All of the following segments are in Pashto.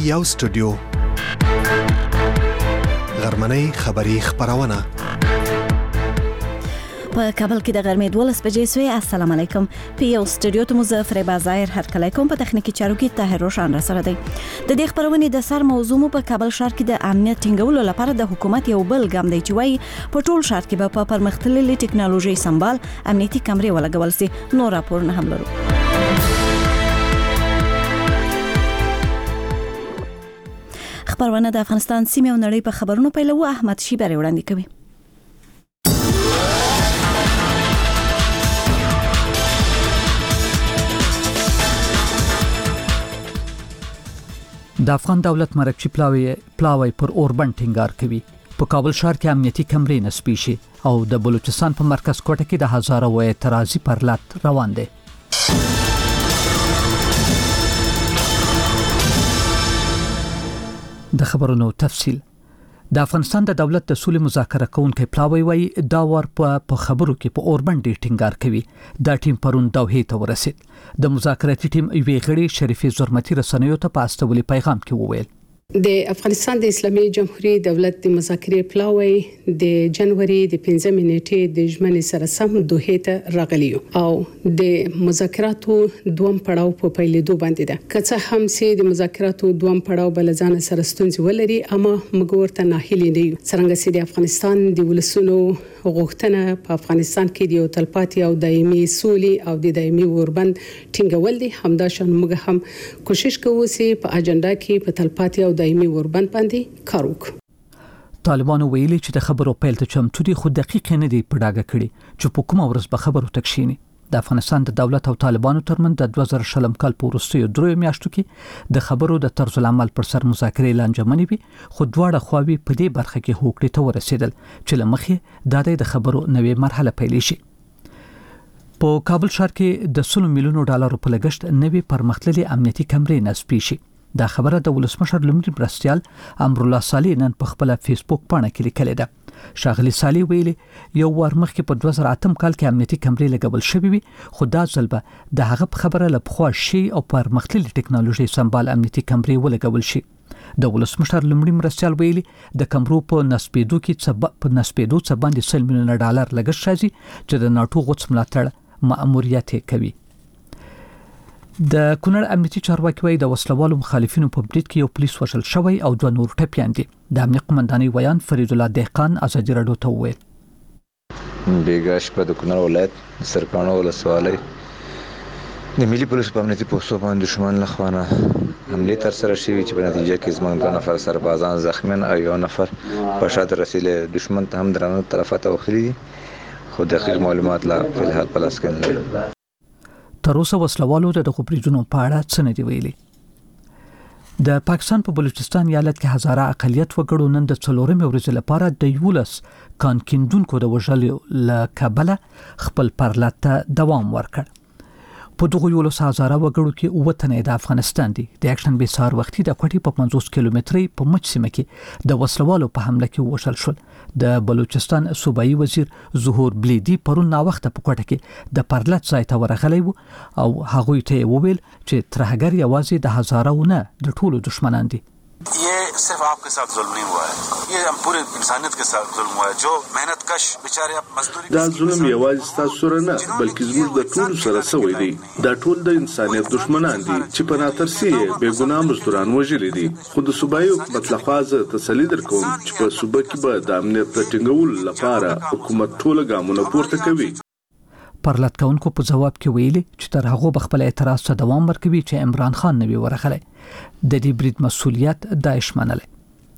یو سټوډیو غرمنۍ خبری خبرونه په کابل کې د غرمې 12 بجې سوی. السلام علیکم. په یو سټوډیو ته مزفر بازار هر کله کوم په تخنیکی چارو کې طاهر روشن را سره دی. د دې خبرونې د سر موضوع مو په کابل ښار کې د امنیت ټینګولو لپاره د حکومت یو بل ګام دی چې وایي په ټول ښار کې به په پرمختللي ټکنالوژي سمبال امنیتي کمرې ولګول شي. نور راپورونه هم لرو. خبرونه د افغانستان سیمه او نړۍ په خبرونو پیلو. احمد شیبری وړاندې کوي. د افغان دولت مرکزی پلاوی پر اوربند ټینګار کوي. په کابل ښار کې امنیتي کمرې نصب شي او د بلوچستان په مرکز کوټه کې د هزاره و اعتراضي پرلط روان دي. د خبرونو تفصیل. د افغانستان د دولت د سولې مذاکره کوونکی پلاوی وایي دا ور په خبرو کې په اوربند ټینګار کوي. دا ټیم پرون دوحې ته ورسید. د مذاکراتي ټیم یوې غړي شریفې زرمتي رسنیو ته په استولي پیغام کې وویل د افغانستان د اسلامي جمهوریت دولت د مذاکرې پلاوی د جنوري د 15 نیټې د ژمنې سره سم دوحې ته راغلی او د مذاکراتو دوم پړاو په پیلېدو باندې ده. که څه هم چې د مذاکراتو دوم پړاو بل ځان سره ستونزې ولري اما موږ ورته ناهیلي نه یو. څنګه چې د افغانستان د ولسونو غوښتنه په افغانستان کې د تلپاتې او دایمي سولې او د دایمي اوربند ټینګول دي، همداشان موږ هم کوشش کوو چې په اجنډا کې په تلپاتې او دایمي اوربند باندې کار وکړو. طالبانو ویلي چې د خبرو پیل ته چمتو دي، خو دقیق نه دي په ډاګه کړي چې په کومه ورځ به خبرو تکشینی. د افغانستان د دولت او طالبانو ترمنځ د 2000 کال په وروستیو 3 میاشتو کې د خبرو د طرز العمل پر سر مذاکرې لانجمنې وي، خو دواړه خواوې په دې برخه کې هوکړې ته ورسېدل چې لمخې د خبرو نوې مرحله پیل شي. په کابل ښار کې د 100 میلیونو ډالرو په لګښت نوې پرمختللي امنیتي کمرې نصب شي. دا خبره د ولسمشر لومړي مرستیال امرالله صالح نن په خپل فیسبوک پاڼه کې لیکلې ده. شاغلی صالح ویلي یو ور مخکې په 2008 کال کې امنیتي کمرې لګول شوې وي، خو دا ځل به د هغه په خبره لپخوا شي او پرمختللي ټکنالوژي سمبال امنیتي کمرې ولګول شي. د ولسمشر لومړي مرستیال ویلي د کمرو په نسبېدو څه باندې 100 میلیونه ډالر لګښت راځي چې د ناتو غوڅ ملاتړ مأموریت کوي. د کونړ امنیتي چارواکي وایي د وسلوالو مخالفینو په برید کې یو پولیس وژل شوی او 2 نور ټپیان دي. د امنیت قومندانۍ ویان فرید الله دهقان ازادي راډیو ته وویل بیګاش په د کونړ ولایت سرکانو ولسوالۍ د ملي پولیسو په امنیتي پوستو باندې دشمن له خوا حمله تر سره شوې چې په نتیجه کې زموږ 2 نفر سربازان زخمیان او 1 نفر په شاته رسیدل. دشمن ته هم درنه طرفه وخلي، خو دقیق معلومات لا په الحال په لاس کې نه لري. تر اوسه وسلوالو د خبرونو په اړه څه نه دی ویلي. د پاکستان په بلوچستان ایالت کې هزاره اقلیت وګړو نن د 4مې ورځې لپاره د 11 کان کیندونکو د وژلو له کبله خپل پرلط ته دوام ورکړ. په دغه 11 هزاره وګړو کې 9 تنه د افغانستان دي. د اکشن به سار وختي د کوټي په 50 کیلومتري په مچ سیمه کې د وسلوالو په حمله کې وژل شول. د بلوچستان صوبایي وزیر ظهور بلیدی پرون نا وخت په کوټه کې د پرلط ځای ته ورغلی وو او هغه ته وویل چې ترهګر یوازې د هزارهونه د ټولو دشمنان دي. ये सिर्फ आपके साथ जुल्म नहीं हुआ है, ये हम पूरे इंसानियत के साथ जुल्म हुआ है. जो मेहनत कश बेचारे अब मजदूरी دا ظلم یوازې تاسو سره نه بلکې زموږ د ټولو سره سوی دی. دا ټول د انسانیت دشمنان دي چې په ناترسي بے ګناه مزدوران وژلي دي. خو د صوبایي حکومت لخوا زه تسلي درکوم چې په صوبه کې به د امنیت ټینګولو لپاره حکومت ټول ګامونه پورته کوي. پرلط کونکو په جواب کې ویلي چې تر هغه بخپل اعتراض ته دوام ورکوي چې عمران خان نوی ورغلی. د دې برید مسؤلیت داعش منلی.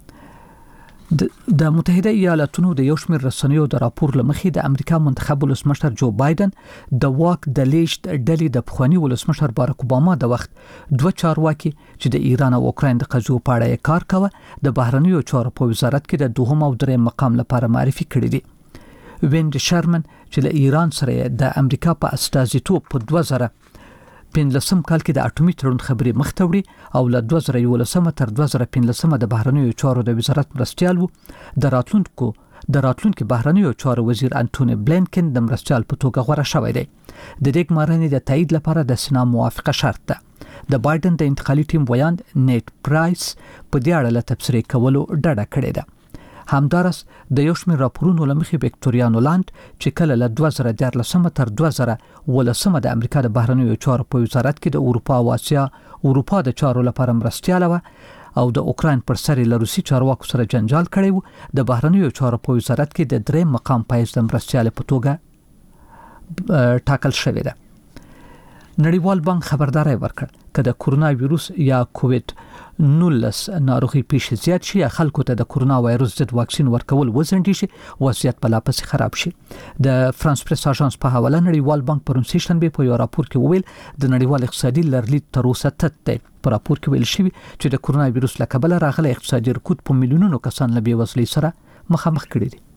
د متحده ایالاتونو د یو شمېر رسنیو د راپور لمخې د امریکا منتخب ولسمشر جو بایدن د واک د لیږد ډلې د پخوانی ولسمشر باراک اوباما د وخت 2 چارواکي چې د ایران او اوکراین د قضیو په اړه کار کوي د بهرنیو چارو په وزارت کې د 2 او 3 مقام لپاره معرفي کړي دي. ویند شرمن چې له ایران سره د امریکا په استازیتوب په 2015 کال کې د اټومي تړون خبري مخته وړي او له 2011 تر 2015 د بهرنیو چارو د وزارت مرستیال وو. د راتلونکو بهرنیو چارو وزیر انټونی بلینکن د مرستیال په توګه غوړه شوی دی. د دې ګمارنې د تایید لپاره د سنا موافقه شرط ده. د بایدن د انتقالي ټیم ویاند نیټ پرایس په دې اړه له تبصرې کولو ډډه کړې ده. همدارس د یو شمېر راپورونو له مخې وکټوریا نولاند چې کله له 2014 تر 2018 د امریکا د بهرنیو چارو په وزارت کې د اروپا او اسیا اروپا د چارو لپاره مرستیاله و او د اوکراین پر سر له روسي چارواکو سره جنجال کړی و، د بهرنیو چارو په وزارت کې د 3 مقام پایز د مرستیاله په توګه ټاکل شوی ده. نړیوال بانک خبرداري ورکړ چې د کرونا وایروس یا کووید 19 ناروغي پیښې زیات شي یا خلکو ته د کرونا وایروس ضد واکسین ورکول وزندي شي، وضعیت په لا پسې خراب شي. د فرانس پریس اژانس په حواله نړیوال بانک پرون سیشنبه په یو راپور کې ویل د نړیوال اقتصادي لرلید تر اوسه تت دی. په راپور کې ویل شوی چې د کرونا وایروس له کبله راغلي اقتصادي رکود په میلیونونو کسان له بېوزلۍ سره مخامخ کړي دي.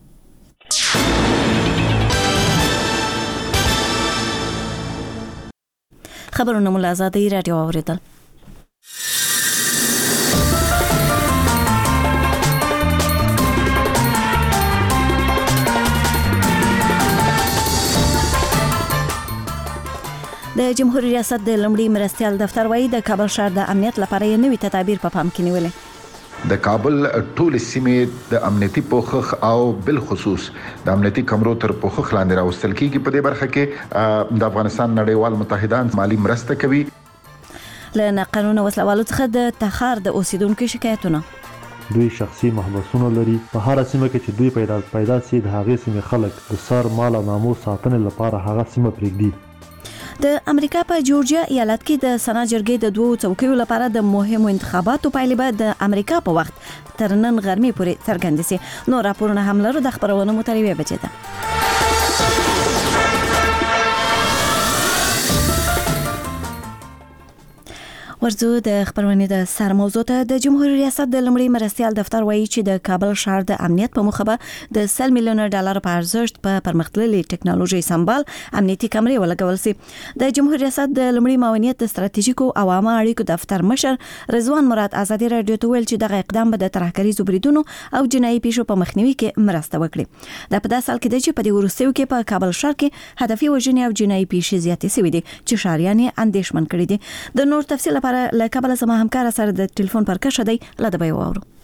خبرونه مو له آزادۍ رادیو اوریدل. د جمهوریت ریاست د لومړي مرستیال دفتر وایي د کابل ښار د امنیت لپاره یې نوي تدابیر په پام کې نیولې. د کابل ټول سیمې د امنیتي پوښښ او بل خصوص د امنیتي کمرو تر پوښښ لاندې راوستل کیږي. په دې برخه کې د افغانستان نړیوال متحدان مالی مرسته کوي. له ناقانونه وسلوالو څخه د تخار د اوسیدونکو شکایتونه. دوی شخصي محبسونه لري په هر سیمه کې چې دوی پیدا سي د هغې سیمې خلک د سر مال او ناموس ساتنې لپاره هغه سیمه پرېږدي. د امریکا په جورجیا ایالت کې د سنا جرګې د 2 څوکیو لپاره د مهمو انتخاباتو پایلې به د امریکا په وخت تر نن غرمې پورې څرګندې شي. نو راپورونه هم لرو د خبرونو متریوي بچي ده. ورځو د خبرونه د سر موضوع ته. د جمهوریت ریاست د لومړي مرستیال دفتر وایي چې د کابل ښار د امنیت په مخه به د 100 میلیون ډالر په ارزښت په پرمختللي ټکنالوژي سمبال امنیتي کمرې ولګول شي. د جمهوریت ریاست د لومړي معاونیت د ستراتیژیکو او عامه اړیکو دفتر مشر رضوان مراد آزادي رادیو ته ویل چې دغه اقدام به د ترهګریزو بریدونو او جنایي پیښو په مخنیوي کې مرسته وکړي. دا په داسې حال کې دی چې په دې وروستیو کې په کابل ښار کې هدفي وژنې او جنایي پیښې زیاتې شوې دي چې ښاریان یې اندېښمن کړي دي. د نور تفصیل لپاره له کابل زما همکار سره د ټلیفون پر کښه دی لا د بیو اورو.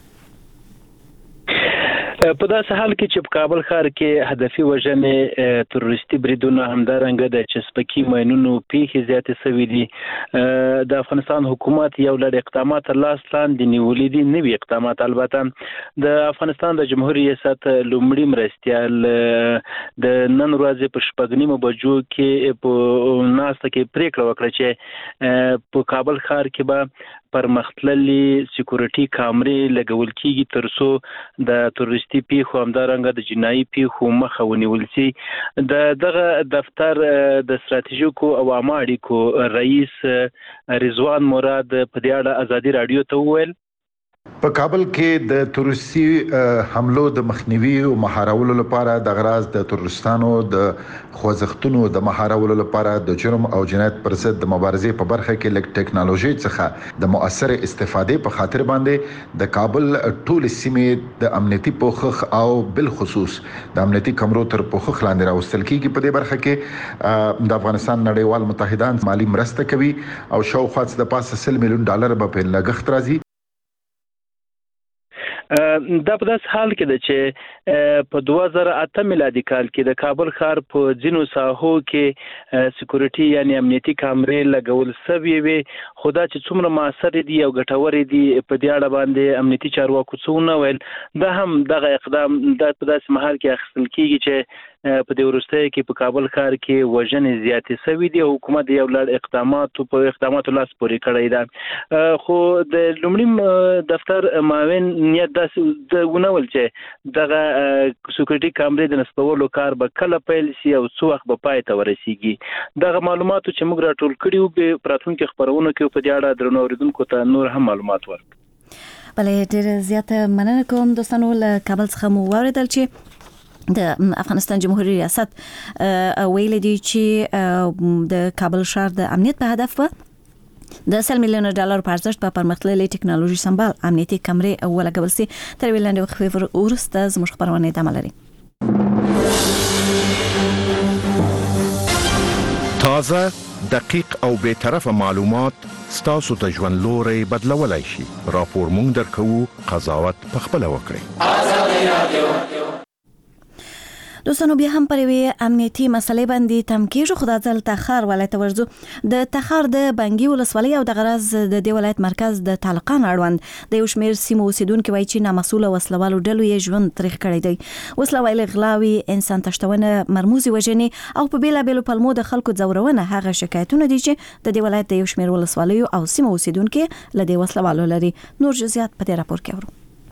په داسې حال کې چې په کابل ښار کې هدفي وژنې تروریستي بریدونه همدارنګه د چسپکي ماینونو پیښې زیاتې شوې دي. د افغانستان حکومت یو لړ اقدامات لاس لاندې نیولي دي. نوي اقدامات البته د افغانستان د جمهوریت ریاست لومړي مرستیال د نن ورځې په 8:30 بجو کې په ناسته کې پریکړه وکړه چې په کابل ښار کې به پرمختللي سکیورټي کامرې لګول کیږي ترڅو د تروریستي پیښو همدارنګه د جنایي پیښو مخه ونیول شي. دغه دفتر د ستراتیژیکو او عامه اړیکو رئیس رضوان مراد په دې اړه آزادي رادیو ته وویل په کابل کې د تروریستي حملو د مخنیوي او مهارولو لپاره د غراض د تروریستانو د خوځښتونو د مهارولو لپاره د جرم او جنایت پر ضد د مبارزې په برخه کې لک ټکنالوژي څخه د مؤثر استفادې په خاطر باندې د کابل ټول سیمې د امنیتي پوښښ او بل خصوص د امنیتي کمرو تر پوښښ لاندې راوستل کیږي. په دې برخه کې د افغانستان نړیوال متحدان مالی مرسته کوي او شاوخوا د پاسه 100 میلیون ډالر به په لګښت راځي. دا په داس حال کې ده چې په 2008 میلادي کال کې د کابل ښار په ځینو ساحو کې سکیورټي یعنی امنیتي کامرې لګول شوې وي. خدا چې څومره موثر دي او ګټور دي په دې اړه باندې امنیتي چارواکو څونه ویل. دا هم دغه اقدام د په داسې مهال کې اخیستل کیږي چې په دې وروستیو کې په کابل ښار کې وژنې زیاتې شوې دي. حکومت یو لړ اقداماتو لاس پورې کړی ده. خو د لومړي دفتر معاون نیت داسې ونول چې دغه سکیورټي کامرې د نصبولو کار به کله پیل شي او څو وخت به پای ته ورسیږي. دغه معلوماتو چې موږ راټول کړي وو په راتلونکو خبرونو کې په دې اړه درنو اوریدونکو ته نور هم معلومات ورکړو. بلې ډېر زیاته مننه کوم دوستانو. له کابل څخه مو واوریدل چې د افغانستان جمهوریت ریاست ویل دي چې د کابل ښار د امنیت په هدف د 100 میلیون ډالر په ارزښت په پرمختللي ټکنالوژي سمبال امنیتي کمرې ولګول شي. تر ویلاندې وخت وروسته زموږ خبرونه ادامه لري. تازه، دقیق او بے طرفه معلومات ستاسو ته ژوند لوري بدلولای شي. راپور مونږ درکوو، قضاوت پخپله وکړئ. آزادي رادیو. دوستانو بیا هم پر یوې امنیتي مسلې باندې تم کېږو، خو دا ځل تخار ولایت ته ورځو. د تخار د بنګي ولسوالۍ او د غرض د دې ولایت مرکز د طالقان اړوند د یو شمېر سیمو اوسېدونکي وایي چې نامسؤله وسلوالو ډلو یې ژوند تریخ کړی دی. وسله ویلې غلاوي، انسان تښتونه، مرموزې وژنې او په بېلابېلو پلمو د خلکو ځورونه هغه شکایتونه دي چې د دې ولایت د یو شمېر ولسوالیو او سیمو اوسېدونکي له دې وسلوالو لري. نور جزئیات په دې راپور کې اورو.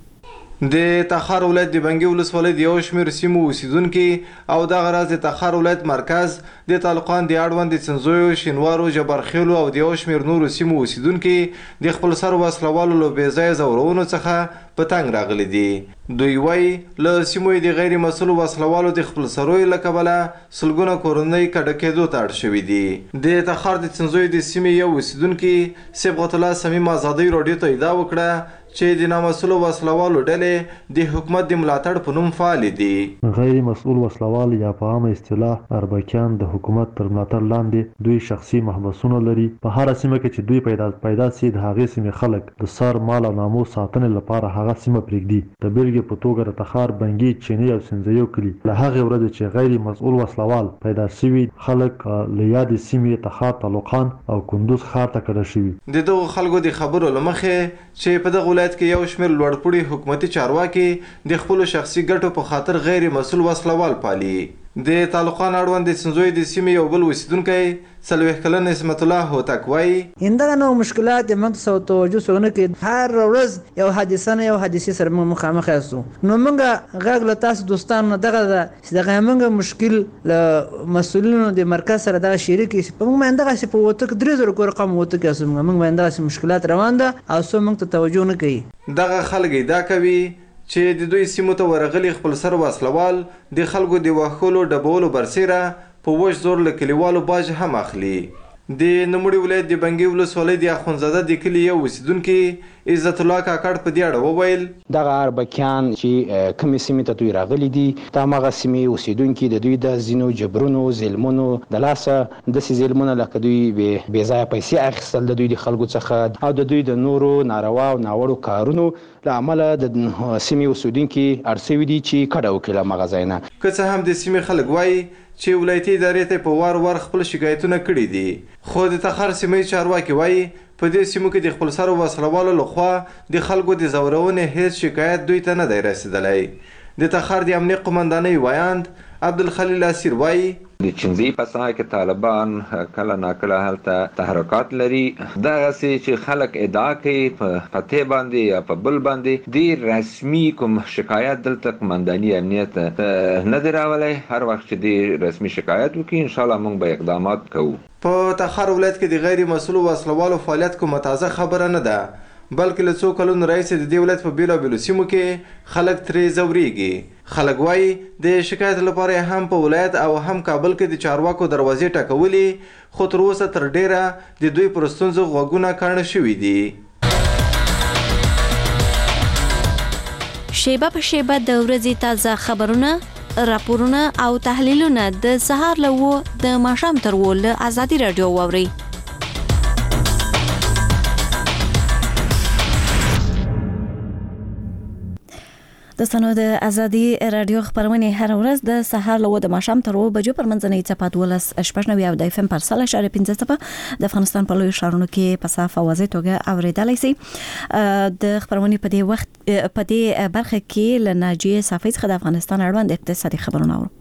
د تخار ولایت د بنګي ولسوالۍ د یو شمېر سیمو اوسېدونکي او دغه راز د تخار ولایت مرکز د طالقان د اړوند د څنځویو، شینوارو، جبرخیلو او د یو شمېر نورو سیمو اوسېدونکي د خپل سر وسلوالو له بې ځایه ځورونو څخه په تنګ راغلي دي. دوی وایي له سیمو د غیر مسؤلو وسلوالو د خپل سرویو له کبله سلګونه کورنۍ کډه کېدو ته اړ شوي دي. د تخار د څنځویو د سیمې یو اوسېدونکي صبغت الله صمیم ازادۍ راډیو ته ادعا وکړه چې د نامسؤلو وسلوالو ډلې د حکومت د ملاتړ په نوم فعال دي. غیر مسؤل وسلوال یا په عامه اصطلاح اربکیان د حکومت تر ملاتړ لاندې دوی شخصي محبسونه لري. په هر سیمه کې چې دوی پیدا سي د هغې سیمې خلک د سر مال او ناموس ساتنې لپاره هغه سیمه پرېږدي. د بیلګې په توګه د تخار، بنګي، چیني او سنځیو کلي له هغې ورځې چې غیر مسؤل وسلوال پیدا شوي خلک له یادې سیمې تخار، طالقان او کندوز ښار ته کډه شوي. د دغو خلکو د خبرو له مخې چې په دغه ولایت کې یو شمېر لوړپوړي حکومتي چارواکي د خپلو شخصي ګټو په خاطر غیر مسؤل وسلوال پالي. د طالقان اړوند د څنځویو د سیمې یو بل اوسېدونکی 40 کلن اسمت الله هوتک وایي همدغه نوع مشکلات موږ ته توجه څنګه کوي. هر ورځ یو حادثه سره موږ مخامخ یاستو. نو موږ غږ له تاسو دوستانو دغه چې دغه موږ مشکل له مسؤلینو د مرکز سره دغه شریک شي. په موږ باندې چې په وته 3000 کور رقم وته کې موږ باندې مشکلات روان ده او څو موږ ته توجه نه کوي. دغه خلک دا کوي چې د دوی سیمو ته ورغلي خپل سر وسلوال د خلکو د وښولو ډبولو برسیره په وش زور له کلیوالو باج هم اخلي. د نوموړي ولایت د بنګي ولسوالۍ د اخوندزاده د کلي یو اوسېدونکي عزت الله کاکړ په دې اړه وویل دغه اربکیان چې کومې سیمې ته دوی راغلي دي دا هماغه سیمې اوسېدونکي د دوی د ځینو جبرونو، ظلمونو د لاسه داسې ظلمونه لکه دوی بې ځایه پیسې اخیستل د دوی د خلکو څخه او د دوی د نورو ناروا او ناوړو کارونو له امله د سیمې اوسېدونکي اړ سوي دي چې کډه وکړي له هماغه ځای نه. که څه هم د سیمې خلک وایي چې ولایتي ادارې ته په وار خپل شکایتونه کړي دي، خو د تخار سیمې چارواکي وایي په دې سیمو کې د خپل سر وسلوالو لخوا د خلکو د ځورونې هیڅ شکایت دوی ته نه دی رسیدلی. د تخار د امنیت قمندانۍ وایاند عبدالخلیل اسیر وایي د چنځي په ساحه کې طالبان کله ناکله هلته تحرکات لري. دغسې چې خلک ادعا کوي په فتح باندې یا په بل باندې د رسمي کوم شکایت دلته قمنداني امنیت نه دی راولی. هر وخت چې د رسمي شکایت وکړي انشاءالله موږ به اقدامات کوو. په تخار ولایت کې د غیر مسؤلو وسلوالو فعالیت کومه تازه خبره نه ده، بلکې له څو کلونو راهیسې د دې ولایت په بېلابېلو سیمو کې خلک ترې ځورېږي. خلک وایي د شکایت لپاره هم په ولایت او هم کابل کې د چارواکو دروازې ټکولې، خو تر اوسه تر ډیره د دوی پر ستونزو غوږونه کاڼه شوي دي. شیبه په شیبه د ورځې تازه خبرونه، راپورونه او تحلیلونه د سهار له 9 د ماښام تر 10 له ازادي رادیو واورئ. د سنو د ازادي رادیو خبرونه هر ورځ د سهار له 9 د ماښام تر 10 بجو پر منځنۍ چپات ولس شپږ او د اف ام پر 100.15 د افغانستان په لوی ښارونو کې په صاف اوازه توګه اوریدلای شي. د خبرونه په دې وخت په دې برخه کې ل ناجیه صافی څخه د افغانستان اړوند اقتصادي خبرونه اورو.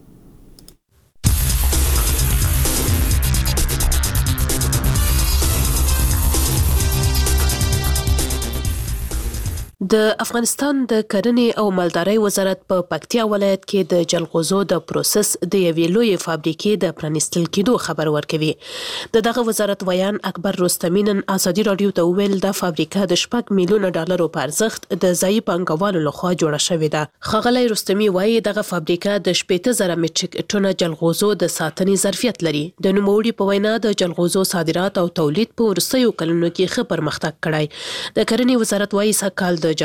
د افغانستان د کرنې او مالدارۍ وزارت په پکتیا ولایت کې د جلغوزو د پروسس د یوې لویې فابریکې د پرانیستل کېدو خبر ورکوي. دغه وزارت ویان اکبر رستمی نن ازادي رادیو ته وویل د فابریکه د $6 میلیونه په ارزښت د ځایي پانګوالو لخوا جوړه شوې ده. ښاغلی رستمی وایي دغه فابریکه د 80,000 میټریک ټنه جلغوزو د ساتنې ظرفیت لري. د نوموړي په وینا د جلغوزو صادرات او تولید په وروستیو کلونو کې ښه پرمختګ کړی. د کرنې وزارت وایي سږ کال د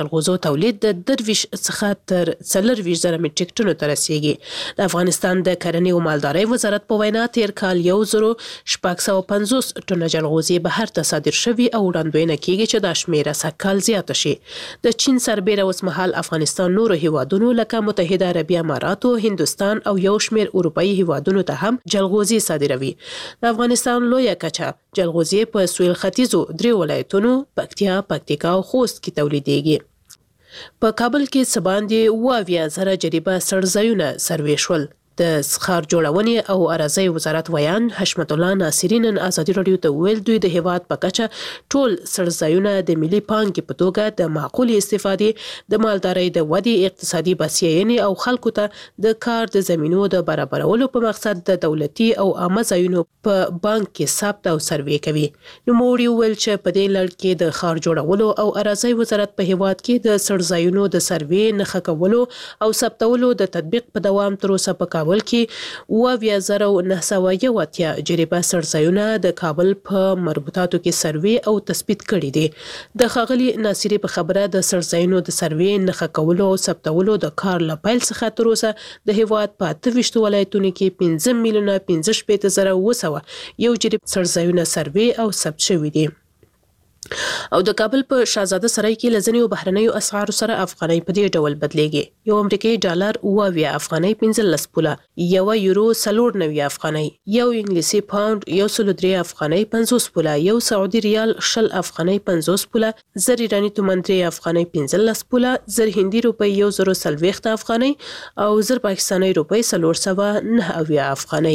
جلغوزو تولید د 23 څخه تر 24 زره میټریک ټنو ته رسیږي. د افغانستان د کرنې او مالدارۍ وزارت په وینا تیر کال 1650 ټنه جلغوزي بهر ته صادر شوي او وړاندوینه کیږي چې دا شمیره سږکال زیاته شي. د چین سربیره اوس مهال افغانستان نورو هیوادونو لکه متحده عربي اماراتو، هندوستان او یو شمیر اروپאי هیوادونو ته هم جلغوزي صادروي. د افغانستان لویه کچه جلغوزي په سویل ختیځو 3 ولایتونو پکتیا، پکتیکا او خوست کې تولیدېږي. په کابل کې څه باندې 28 زره جریبه سړځایونه سروې شول. د ښار جوړونې او اراضي وزارت ویان حشمت الله ناصری نن ازادي رادیو ته ویل دوی د هیواد په کچه ټول سړځایونه د ملي پانګې په توګه د معقولې استفادې، د مالدارۍ د ودې، اقتصادي بسیاینې او خلکو ته د کار د زمینو د برابرولو په مقصد د دولتي او عامه ځایونو په بانک کې ثبت او سروې کوي. نوموړي وویل چې په دې لړ کې د ښار جوړولو او اراضي وزارت په هیواد کې د سړځایونو د سروې نښه کولو او ثبتولو د تطبیق په دوام تر اوسه په کابل کې 2981 جریبه سړځایونه د کابل په مربوطاتو کې سروې او تثبیت کړي دي. د ښاغلي ناصری په خبره د سړځایونو د سروې نښه کولو او ثبتولو د کار له پیل څخه تر اوسه د هیواد په 28 ولایتونو کې 15 میلیونه 15 زره 200 یو جریب سړځایونه سروې او ثبت شوي دي. او د کابل په شاهزاده سرای کې لزنیو بهرنیو اسعارو سره افغانۍ په دې ډول بدلیږي. یو امریکایي ډالر 22 افغانۍ 15 پوله، یو یورو 94 افغانۍ، یو انګلیسي پاوند 103 افغانۍ 50 پوله، یو سعودي ریال 60 افغانۍ 50 پوله، زر ایرانی تومان 3 افغانۍ 15 پوله، زر هندي روپۍ 1040 افغانۍ او زر پاکستاني روپۍ 309 افغانۍ.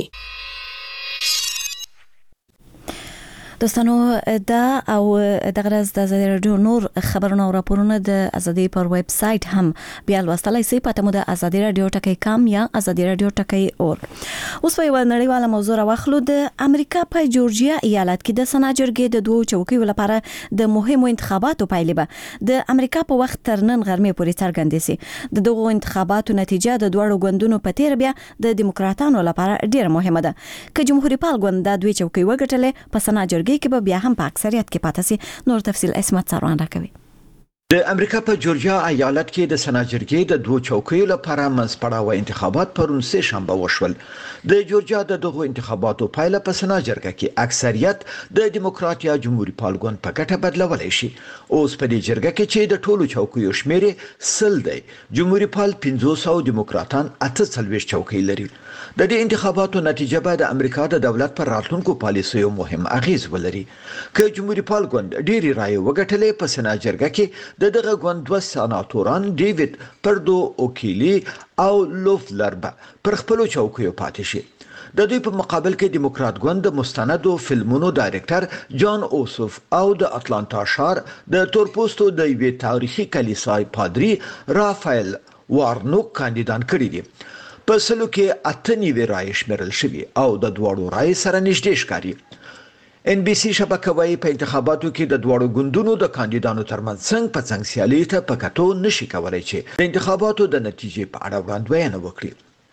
دوستانو دا او دغه ورځ د ازادي رادیو نور خبرونه او راپورونه د ازادي پر ویب سټ هم بیا لوستلای شئ. پته مو د ازادي رادیو ټکی کام یا ازادي رادیو ټکی اور. اوس په یو نړیواله موضوع راوخلو. د امریکا په جورجیا ایالت کې د سنا جرګې د دوه چوکیو لپاره د مهمو انتخاباتو پایلې به د امریکا په وخت تر نن غرمې پورې څرګندې شي. د دغو انتخاباتو نتیجه د دوه ګوندونو په تیر بیا د دیموکراتانو لپاره ډیره مهمه ده. که جمهوریت پال ګوند د دوه چوکۍ وګټلې په سنا جرګې کې به بیا هم په اکثریت کې پاتې سي. نور تفصیل اسمت سروان راکوي. د امریکا په جورجیا ایالت کې د سنا جرګې د دوه چوکیو لپاره منځپړاوه انتخابات پرون سه شنبه وشول. د جورجیا د دغو انتخاباتو پایله په سنا جرګه کې اکثریت د دیموکرات یا جمهوریت پال ګوند په ګټه بدلولای شي. اوس په دې جرګه کې چې د ټولو چوکیو شمیر 100 دی، جمهوریت پال 500 او دیموکراتان 48 چوکۍ لري. د دې انتخاباتو نتیجه به د امریکا د دولت پر راتلونکو پالیسیو مهم اغیز ولري. که جمهوریت پال ګوند ډېری رائے وګټلې په سنا جرګه کې د دغه ګوند دوه سناتوران ډیوډ پردو اوکیلی او لوفلر پر خپلو چوکیو پاتې شي. د دوی په مقابل کې دیموکرات ګوند د مستندو فلمونو ډایرکټر جان اوسوف او د اټلانټا ښار د تورپوستو د یوې تاریخي کلیسای پادری رافایل وارنوک کاندیدان کړي دي. په سلو کې 98 رائے شمیرل شوي او د دوړو رائے سره نږدې ښکاري. ان بي سي شبکه وايي په انتخاباتو کې د دوړو ګوندونو د کاندیدانو ترمنځ څنګه په څنګ سیالي ته په کتو نشي کولای چې د انتخاباتو د نتیجې په اړه وړاندوینه وکړي.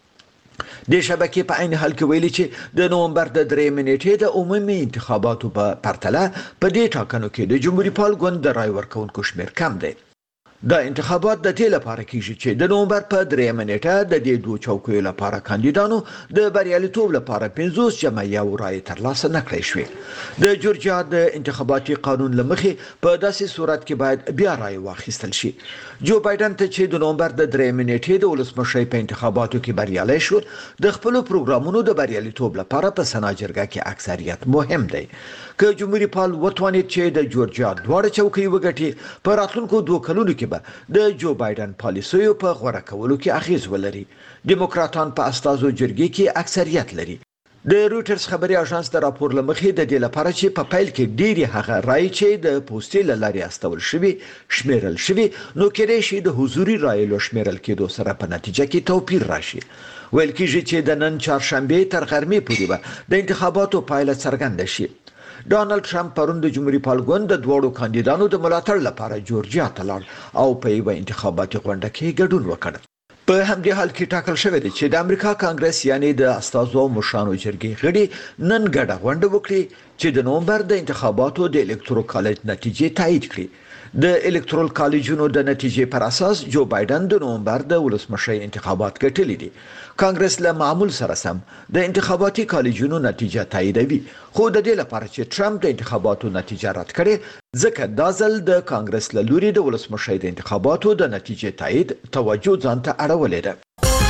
د شبکې په عین حال کې ویلي چې د نومبر د 3 نیټې د عمومي انتخاباتو په پرتله په دې ټاکنو کې د جمهوریت پال ګوند د رائے ورکونکو شمیر کم دی. د انتخابات د دې لپاره کیږي چې د نومبر په 3 نیټه د دې دوه چوکیو لپاره کاندیدانو د بریالیتوب لپاره 50 جمعیه رائے ترلاسه نکړای شوې. د جورجیا د انتخاباتي قانون لمخې په داسې صورت کې باید بیا رائے واخیستل شي. جو بایدن ته چې د نومبر د 3 نیټې د ولسمشر په انتخاباتو کې بریالی شو، د خپل پروګرامونو د بریالیتوب لپاره په سنا جرګه کې اکثریت مهم دی. که جمهوریت پال وتوانید چې د جورجیا دواړه چوکۍ وګټي، په راتلونکو 2 کلونو کې به د جو بایدن پالیسیو په غوړه کولو کې اغیز ولري. دیموکراتان په استازو جرګې کې اکثریت لري. د رويټرز خبري اژانس د راپور لمخې د دې لپاره چې په پیل کې ډيري هغه رائے چې د پوسټې لاري استول شوی شمیرل شوی، نو کېدای شي د حضوري رائے له شمیرل کېدو سره په نتیجه کې توپیر راشي. ویل کېږي چې د نن چهارشنبه تر غرمې پورې به د انتخاباتو پایله څرګنده شي. ډانلډ ټرمپ پرون د جمهوریت پال ګوند د دوړو کاندیدانو د ملاتړ لپاره جورجیا ته لاړ او په یو انتخاباتي غونډه کې ګډون وکړ. په همدې حال کې ټاکل شوی دی چې د امریکا کانګرس یعنی د استازو او مشرانو جرګې غړي نن ګډه غونډه وکړي چې د نومبر د انتخاباتو د الکتورال کالج نتیجې تایید کړي. د الکترال کالجونو د نتیجې پر اساس جو بایدن د نومبر د ولسمشر انتخابات ګټلې دي. کانګرس له معمول سره سم د انتخاباتي کالجونو نتیجه تاییدوي، خو د دې لپاره چې ټرمپ د انتخاباتو نتیجه رد کړي ځکه دا ځل د کانګرس له لوري د ولسمشر د انتخاباتو د نتیجې تایید توجه ځان ته اړولې ده.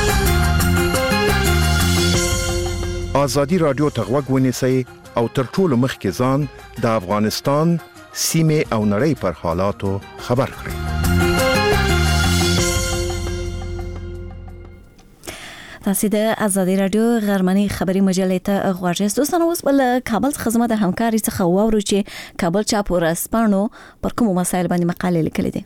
ازادي رادیو ته غوږ ونیسئ او تر ټولو مخکې ځان د افغانستان سیمه او نړۍ پر حالاتو خبر کړئ. تاسو د ازادي رادیو غرمنۍ خبري مجلې ته غوږ یاست. دوستانو اوس بل کابل څخه د همکاري څخه واورو چې کابل چاپ ورسپانو پر کوم مسایل باندې مقاله لیکلې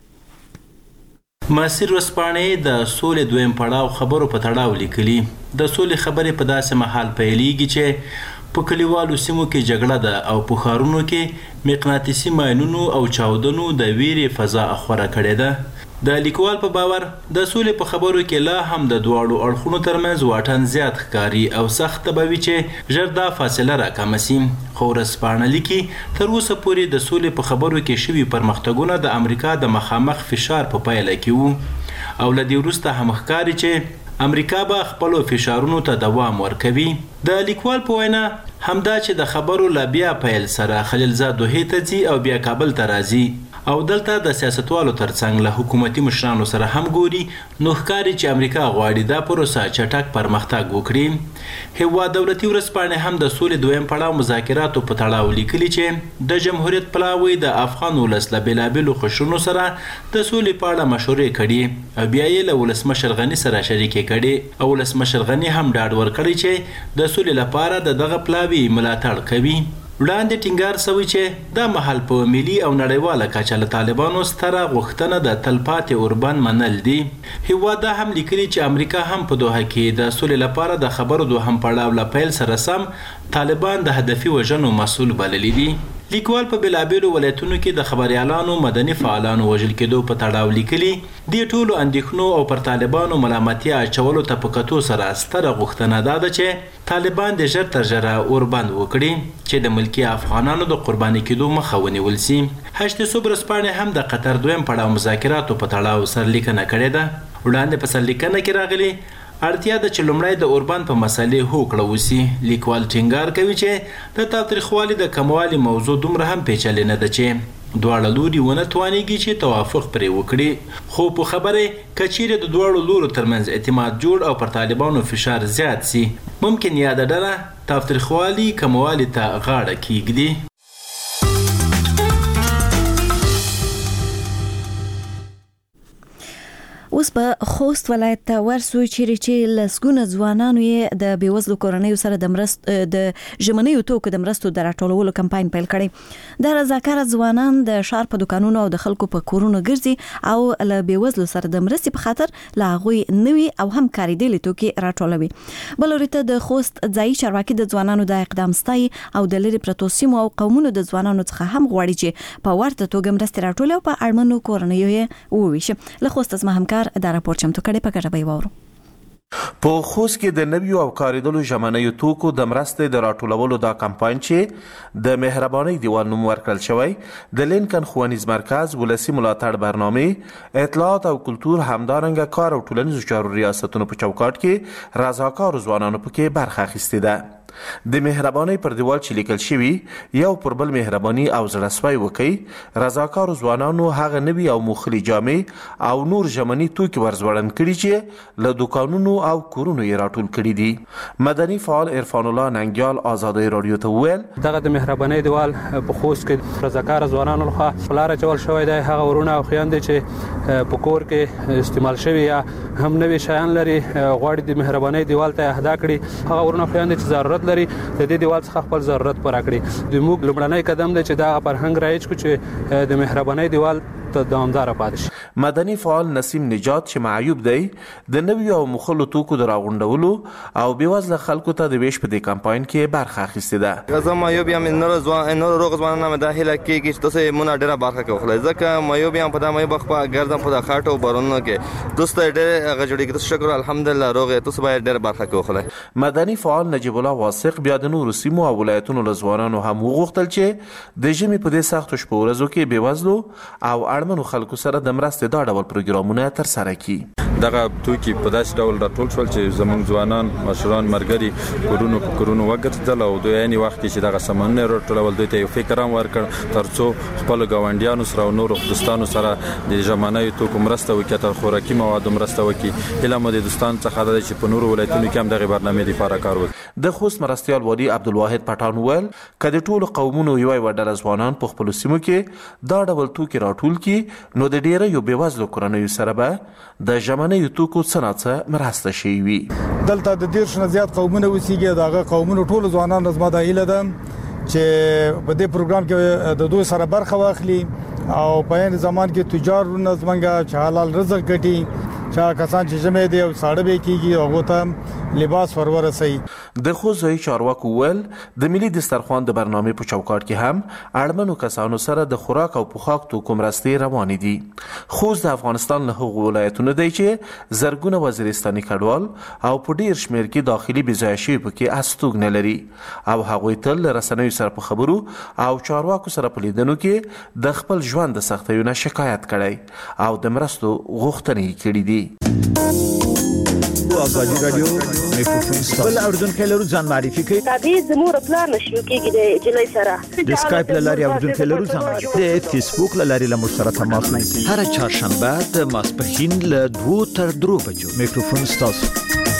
ده. ماسیر ورسپانې د سولې دویم پړاو خبرو په تړاو لیکلي. د سولې خبرې په داسې محل پیلېږي چې په کلیوالو سیمو کې جګړه ده او په ښارونو کې مقناطیسي ماینونو او چاودنو د ویرې فضا خوره کړې ده. د لیکوال په باور د سولې په خبرو کې لا هم د دواړو اړخونو ترمنځ واټن زیات ښکاري او سخت به وي چې ژر دا فاصله راکمه سي. خو ورسپانه لیکي تر اوسه پورې د سولې په خبرو کې شوي پرمختګونه د امریکا د مخامخ فشار په پایله کې وو او له دې وروسته هم ښکاري چې امریکا به خپلو فشارونو ته دوام ورکوي. د لیکوال په وینا همدا چې د خبرو لا بیا پیل سره خلیلزاد دوحې ته ځي او بیا کابل ته راځي او دلته د سیاستوالو ترڅنګ له حکومتي مشرانو سره هم ګوري، نو ښکاري چې امریکا غواړي دا پروسه چټک پرمختګ وکړي. هیواد دولتي ورځپاڼې هم د سولې دویم پړاو مذاکراتو په تړاو لیکلي چې د جمهوریت پلاوی د افغان ولس له بېلابېلو قشرونو سره د سولې په اړه مشورې کړي او بیا یې له ولسمشر غني سره شریکې کړي او ولسمشر غني هم ډاډ ورکړی چې د سولې لپاره د دغه پلاوي ملاتړ کوي. وړاندې ټینګار شوی چې دا محل په ملي او نړیواله کچه له طالبانو ستره غوښتنه د تلپاتې اوربان منل دي. هیواد دا هم لیکلي چې امریکا هم په دوحه کې د سولې لپاره د خبرو دوهم پړاو له پیل سره سم طالبان د هدفي وژنو مسؤل بللي دي. لیکوال په بېلابېلو ولایتونو کې د خبریالانو مدني فعالانو وژل کېدو په تړاو لیکلي. دې ټولو اندېښنو او پر طالبانو ملامتیا اچولو ته په کتو سره ستره غوښتنه دا ده چې طالبان د ژر تر ژره اوربند وکړي چې د ملکي افغانانو د قرباني کېدو مخه ونیول سي. هشت صبح ورځپاڼې هم د قطر دویم پړاو مذاکراتو په تړاو سرلیکنه کړې ده. وړاندې په سرلیکنه کې راغلي اړتیا ده چې لومړی د اوربند په مسلې هوکړه وسي. لیکوال ټینګار کوي چې د تاوتریخوالي د کموالي موضوع دومره هم پیچلې نه ده چې دواړه لوري ونه توانیږي چې توافق پرې وکړي. خو په خبره کچیرې د دواړو لورو ترمنځ اعتماد جوړ او پر طالبانو فشار زیات سي، ممکن یاده ډله تاوتریخوالي کموالي ته غاړه کیږدي. اوس په خوست ولایت ته ورسو چې لسګونه ځوانانو یې د بیوزلو کورنیو سره د ژمنیو توکو د مرستو د راټولولو کمپاین پیل کړی. د رضاکاره ځوانان د ښار په دکانونو او د خلکو په کورونو ګرځي او له بیوزلو سره د مرستې په خاطر له هغوی نوي او هم کاریدلي توکي راټولوي. بل وروسته د خوست ځایي چارواکي د ځوانانو د اقدام ستایي او د لرې پرتو سیمو او قومونو د ځوانانو څخه هم غواړي چې په ورته توګه مرستې راټولي او په اړمنو کورنیو یې وویشي. له خوست څخه همکار دا راپور چمتو کړي په ګټه به وورو. په خوست کې د نویو او کاریدلو ژمنیو توکو د مرستې د راټولولو دا کمپاین چې د مهرباني دیوال نوم ورکړل شوی د لینکن ښوونیز مرکز ولسی ملاتړ برنامه اطلاعات او کلتور همدارنګه کار او ټولنیزو چارو ریاستونو په چوکاټ کې رضاکار ځوانانو پکې برخه اخیستې ده. د مهرباني پر دیوال چې لیکل شوی یو پر بل مهرباني او زړسوي وکي، رضاکار ځوانانو هغه نوي او مخلي جامې او نور ژمني توکي ورزوړن کړي چې له دکانونو او کورونو یې راټول کړي دي. مدني فعال عرفان الله ننګیال آزادي رادیو ته وویل دغه د مهرباني دیوال په خوست کې رضاکار ځوانانو لخوا پلار چول شوی دی. هغه ورونه او خويندې چې په کور کې استعمال شوی یا هم نوي شیان لري غواړي د مهرباني دیوال ته اهدا کړي. هغه ورونه خويندې چې ضرورت لري د دې دیوال څخه خپل ضرورت پوره کړي. د موږ لومړنی قدم دی چې دا فرهنګ رایج کړو چې د مهرباني دیوال ته دوامدار پاتې شي. مدني فعال نسیم نجات چې معیوب دی د نویو او مخلو توکو د راغونډولو او بیوزله خلکو ته د ویش په دې کمپاین کې برخه اخیستې ده. زه معیوب یم، نور روغ ځوانان مې دا هیله کېږي چې تاسو مونږ ډېره برخه کې وخلئ، ځکه معیوب یم په دا معیوب خپه ګرځم په دا خاټو بارونو کې دوست ډېر هغه جوړېږي. تاسو شکر الحمدلله روغ تاسو باید ډېر برخه کې وخلئ. مدني فعال نجیب الله واثق بیا د نورو سیمو او ولایتونو له ځوانانو هم وغوښتل چې د ژمي په دې سختو شپو ورځو کې بیوزلو او اړمنو خلکو سره د مرستې دا ډول پروګرامونه ترسره کړي. دغه توکي په داسې ډول راټول شول چې زموږ ځوانان مشران مرګري کورونو وګرځېدل او دوی عیني وخت کې چې دغه سامانونه راټولول دوی ته یو فکر هم ورکړ ترڅو خپل ګاونډیانو سره او نورو دوستانو سره د ژمنیو توکو مرسته وکړي تر خوراکي موادو مرسته وکړي. هیله مو د دوستانو څخه ده چې په نورو ولایتونو کې هم دغه برنامې لپاره کار وکړي. د خوست مرستیال والي عبدالواحد پټان وویل که د ټولو قومونو یوه ډله ځوانان په خپلو سیمو کې دا ډول توکي راټول کړي نو د ډیریو بېوزلو کورنیو سره به د ژمنیو توکو څه ناڅه مرسته شوې وي. دلته د 10 نه زیات قومونه اوسېږي. دغه قومونو ټولو ځوانانو زما د هیله ده چې په دې پروګرام کې د دوی سره برخه واخلي او په عین زمان کې تجارونه زمونږ چې حلال رزق ګټي چې کسان چې جمع دي او ساړه به کیږي او ته لباس ورورسي. د خوځوي چارواکو ول د ملي دسترخوان د برنامې په چوکاټ کې هم اړمنو کسانو سره د خوراک او پوښاک توکو مرستې روانې دي. خوست د افغانستان له هغو ولایتونو دی چې زرګونه وزیرستاني کډوال او په ډیر شمیر کې داخلي بېځایه شوي پکې استوګنه لري او هغوی تل له رسنیو سره په خبرو او چارواکو سره په لیدنو کې د خپل ژوند د سختیو نه شکایت کړی او د مرستو غوښتنې کړې دي. ازادي رادیو میکروفون بل اردوونکو لرو ځان معرفي کوي. تابع زموږ پلان نشو کېږي د جلای سره د سکایپ لاري اردوونکو لرو ځان معرفي د فیسبوک لاري له موږ سره تماس نیسي. هر چهارشنبه د ماسپښین له 2 تر 3 بجو میکروفون ستاسو.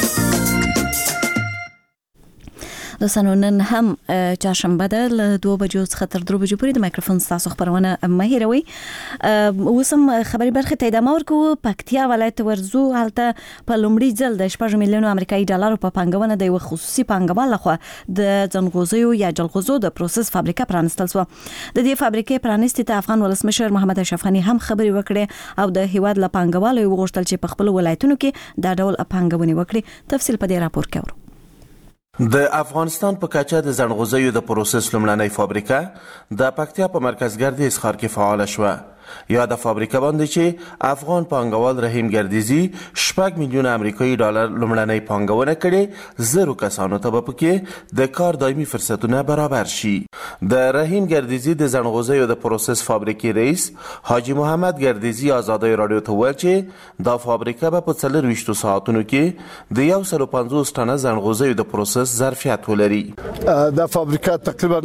دوستانو نن هم چهارشنبه ده له 2 بجو څخه تر 3 بجو پورې د مایکروفون ستاسو خبرونه مه هېروئ. اوس هم خبري برخه ته ادامه ورکوو. پکتیا ولایت ورزو هلته په لومړي ځل د 6 میلیونو امریکایي ډالرو په پانګونه د یو خصوصي پانګوال لخوا د ځنغوزیو یا جلغوزو د پروسس فابریکه پرانستل شو. د دې فابریکې پرانستې ته افغان ولسمشر محمد اشرف غني هم خبري وکړې او د هیواد له پانګوالو وغوښتل چې په خپل ولایتونو کې دا ډول پانګونې وکړي. تفصیل په دې راپور کې اورو. د افغانستان په کچه د زنغوزیو د پروسس لومړنۍ فابریکه د پکتیا په مرکز ګردیز ښار کې فعال شوه. یا د فابریکه باندې چې افغان پانګوال رحیم ګردیزی 6 میلیون امریکایي ډالر لومړنۍ پانګونه کړې. زرو کسانو ته به پکې د کار دایمي فرصتونه برابر شي. د رحیم ګردیزی د زنغوزیو د پروسس فابریکې رئیس حاجی محمد ګردیزی آزادۍ رادیو ته وویل چې دا فابریکه به په 24 ساعتونو کې د 150 ټنه زنغوزیو د پروسس ظرفیت ولري. دا فابریکه تقریبا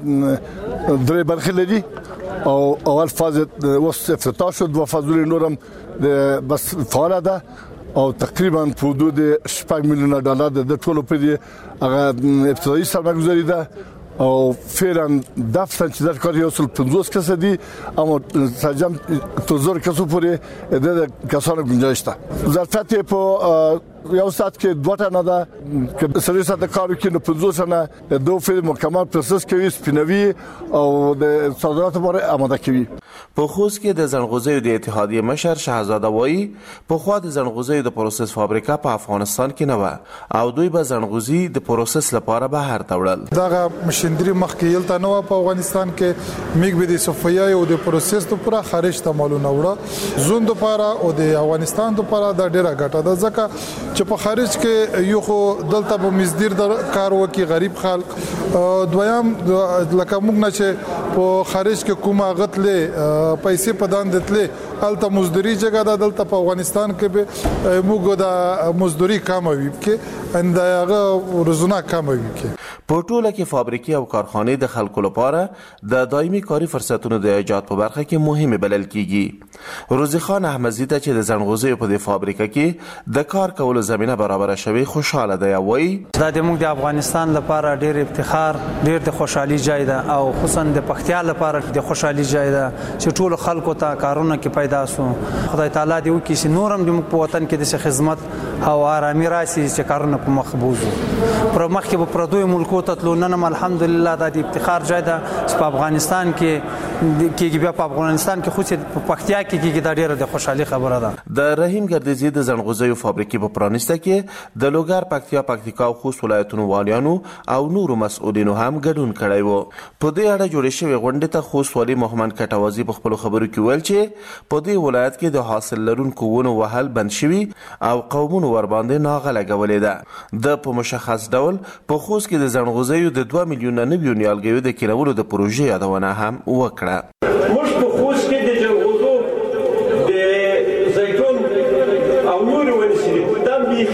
3 برخې لري او اول فاز اوس افتتاح شو. 2 فازونه نورم بس فعال ده او تقریبا په حدود 6 میلیون ډالر د ټولو په دې هغه ابتدایي سرمایه‌گذاري ده او فعلا دفتر چې د کار یو څل 50 کس دي اما سجام توزر کسو پورې د کسانو گنجائش ده. ظرفیت په یو ساعت کې 2 ټنه ده چې سړي ساده کارو کې 50 ټنه دوه فعل مکمل پروسس کوي سپینوي او د صادراتو لپاره آماده کوي. په خوست کې د زنغوزیو د اتحادیې مشر شهزاده وایي په خوا د زنغوزیو د پروسس فابریکه په افغانستان کې نه و او دوی به زنغوزي د پروسس لپاره بهر ته وړل. دغه مشندري مخکې یلته نه و په افغانستان کې میګ به د صفیا او د پروسس لپاره خارج ته مالونه وړه. زوند لپاره او د افغانستان لپاره د ډیره ګټه ده ځکه چې په خارج کې یو خو دلته به مزدور د کار وکي غریب خلک. دویم لکه موږ نه چې په خارج کې کومه غتلې پیسې په دان دتلې الته مزدوري جګه ده. دلته په افغانستان کې به موږ د مزدوري کم وي کې اندغه روزانه کم وي کې. په ټوله کې فابریکې او کارخانې د خلکو لپاره د دایمي کاري فرصتونو د ایجاد په برخه کې مهمه بلل کیږي. روزي خان احمدزی ته چې د زنغوزیو په دې فابریکه کې د کار کولو زمينه برابر شوی خوشاله دی. وایي دا د موږ د افغانستان لپاره ډېر افتخار ډېر د خوشحالي ځای ده او خصوصا د پکتیا لپاره د خوشحالي ځای ده چې ټول خلکو ته کارونه کې پیدا سو. خدای تعالی دې وکړي چې نورم د موږ په وطن کې د خدمت او آرامي راسي چې کارونه په مخ بوزو. پر مخ کې په پردوی ملکو ته تلو نن الحمدلله دا د افتخار ځای ده چې په افغانستان کې بیا په افغانستان کې خو په پکتیا کې دا ډېر د خوشحالي خبره ده. د رحیم ګردیزی د زنغوزیو فابریکې په پرانسته کې د لوګر پکتیا او خوست ولایتونو والیانو او نورو مسؤلینو هم ګډون کړی وو. په دې اړه جوړې شوې غونډې ته خوست والي محمد کټوازی په خپل خبرو کې ویل چې په دې ولایت کې د حاصل لرونکو ونو وهل بند شوي او قومونو ور باندې ناغه لګولې ده. د په مشخص ډول په خوست کې د زنغوزیو د 2 میلیون نویو نیالګیو د کینولو د پروژې یادونه هم وکړه. موږ په خوست کې د جلغوزو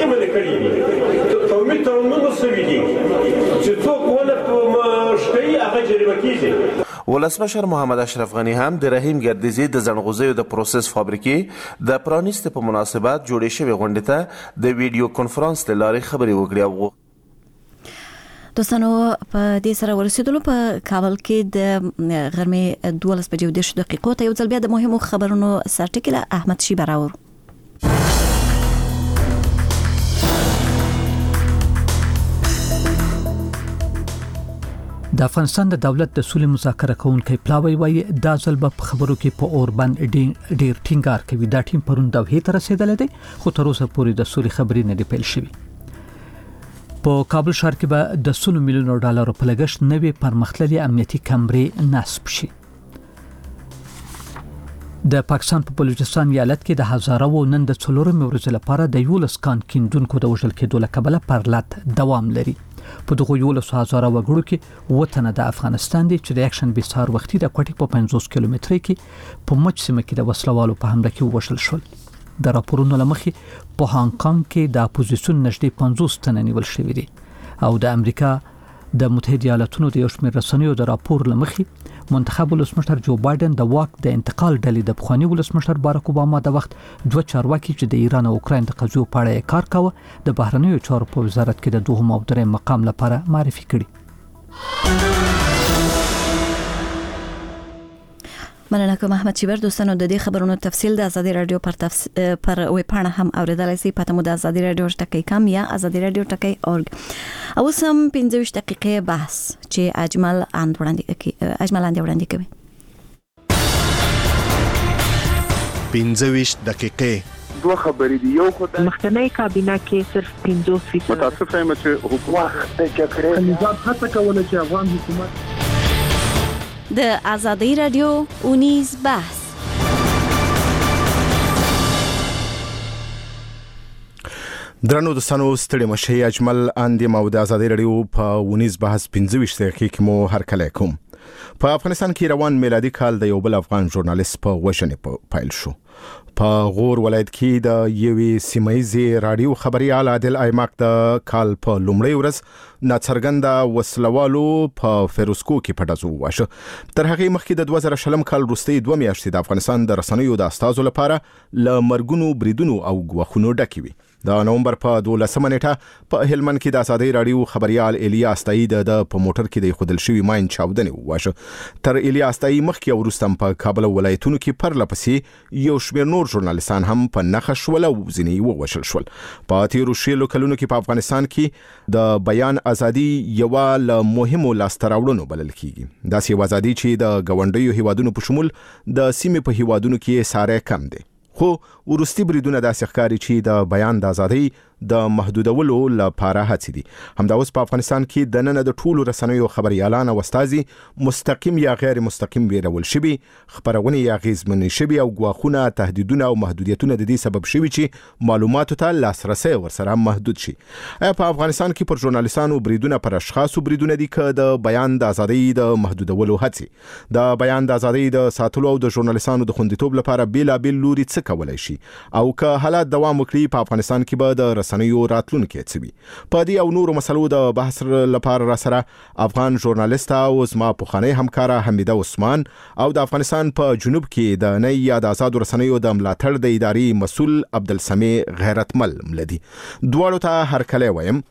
منې کړي دي قومي تړونونه سوي دي چې څوک ونه شکوي هغه جریمه کیږي. ولسمشر محمد اشرف غنی هم د رحیم ګردیزي د ځنغوزیو د پروسس فابریکې د پرانیستې په مناسبت جوړې شوې غونډې ته د ویډیو کنفرانس له لارې خبرې وکړې. دوستانو په دې سره ورسېدلو په کابل کې د غرمې 12:10 ته یو ځل بیا د مهمو خبرونو سرټکی له احمد شي براور. د افغانستان د دولت د سولې مذاکره کوونکی پلاوی وایي دا ځل په خبرو کې په اوربند ډیر ټینګار کوي. دا ټیم پرون دوحې ته رسیدلی دی خو تر اوسه پورې د سولې خبرې نه دي پیل شوې. په کابل ښار کې به د 100 میلیونو ډالرو په لګښت نوې پرمختللې امنیتي کمرې نصب شي. د پاکستان په بلوچستان ایالت کې د هزارو نن د 4 ورځې لپاره د 11 کان کیندونکو د وژل کېدو له کبله پرلط دوام لري. په دغه 11,000 وګړو کې وطن د افغانستان دی چې د اکشن به سار وختي د کوټي په 50 کیلومترۍ کې په مچ سیمه کې د وسلوالو په حمله کې وژل شول. د راپورونو لمخې په هانګ کانګ کې د اپوزیسیون نږدې 50 تنه نیول شوي دي او د امریکا د متحده ایالاتونو د یو شمېر رسنیو د راپور لمخې منتخب ولسمشر جو بایدن د واک د انتقال ډلې د پخوانی ولسمشر باراک اوباما د وخت دوه چارواکي چې د ایران او اوکراین د قضیو په اړه کار کاوه د بهرنیو چارو په وزارت کې د دوهم او دریم مقام لپاره معرفي کړي. مننه کوم احمد شیبر. دوستانو د دې خبرونو تفصیل د ازادي رادیو پر ویب پاڼه هم اوریدلای شئ. پته مو د ازادي رادیو ټکی کم یا ازادي رادیو ټکی اورګ. او سم 15 دقیقې بحث چې اجمل وړاندې کوي. 15 دقیقې دوه خبرې دي. یو خدای مخکنی کابینه کې صرف 50% متاسفه یم چې حکومت د جګړې نظام هڅه کوله چې افغان حکومت د ازادي رادیو اونیز بحث. درنو دوستانو ستړي مشي اجمل اندیم او د ازادي رادیو په اونیز بحث 15 دقیقې کې مو هرکلی کوم. په افغانستان کې روان میلادي کال د یو بل افغان ژورنالیست په وژنې پیل شو. په غور ولایت کې د یوې سیمایي رادیو خبريال عادل ایماک د کال په لومړۍ ورځ ناڅرګنده وسلوالو په فیروزکو کې پټازو واشه. تر هغه مخکې د 2020 کال وروستۍ 2 میاشتې د افغانستان د رسنیو د استازو لپاره ل مرګونو بریدونو او غوښونو ډکې وي. د نومبر په 12 نیټه په هلمند کې د ازادي رادیو خبريال الیاس تایي د په موټر کې د خودل شوی ماین چاودنې واشه. تر الیاس تایي مخکې ورستم په کابل ولایتونو کې پرلپسې یو شمېر نور ژورنالیستان هم په نخښ شول او ځینې ووژل شول. په تیرو شلو کلونو کې په افغانستان کې د بیان ازادي یو له مهمو لاستراوړنو بلل کیږي. داسې یو ازادي چې د غونډیو هیوادونو په شمول د سیمې په هیوادونو کې ساره کم دي. خو ورستي بریدونه داسې ښکاري چې د بیان د ازادۍ د محدودولو لپاره هڅې دي. همدا اوس په افغانستان کې د نن د ټولو رسنیو خبريالان او استازي مستقیم یا غیر مستقیم ویرول شوي، خبرونه یا غیزمنې شوي او غواخونه، تهدیدونه او محدودیتونه د دې سبب شوي چې معلوماتو ته لاسرسي ورسره محدود شي. په افغانستان کې پر ژورنالیستانو بریدونه پر اشخاصو بریدونه دي که د بیان د ازادۍ د محدودولو هڅې. د بیان د ازادۍ د ساتلو او د ژورنالیستانو د خوندیتوب لپاره بیلابل لوري څه کولای شي او که حالات دوام وکړي په افغانستان کې به د رسنیو راتلونکي څوي. په دې او نورو مسلو د بحث لپاره را سره افغان ژورنالیست او زما پخوانی همکار حمیده عثمان او د افغانستان په جنوب کې د نه یا د آزاد رسنیو د ملاتړ د ادارې مسؤل عبدالسمیع غیرتمل ملدي. دواړو ته هرکلی وایم.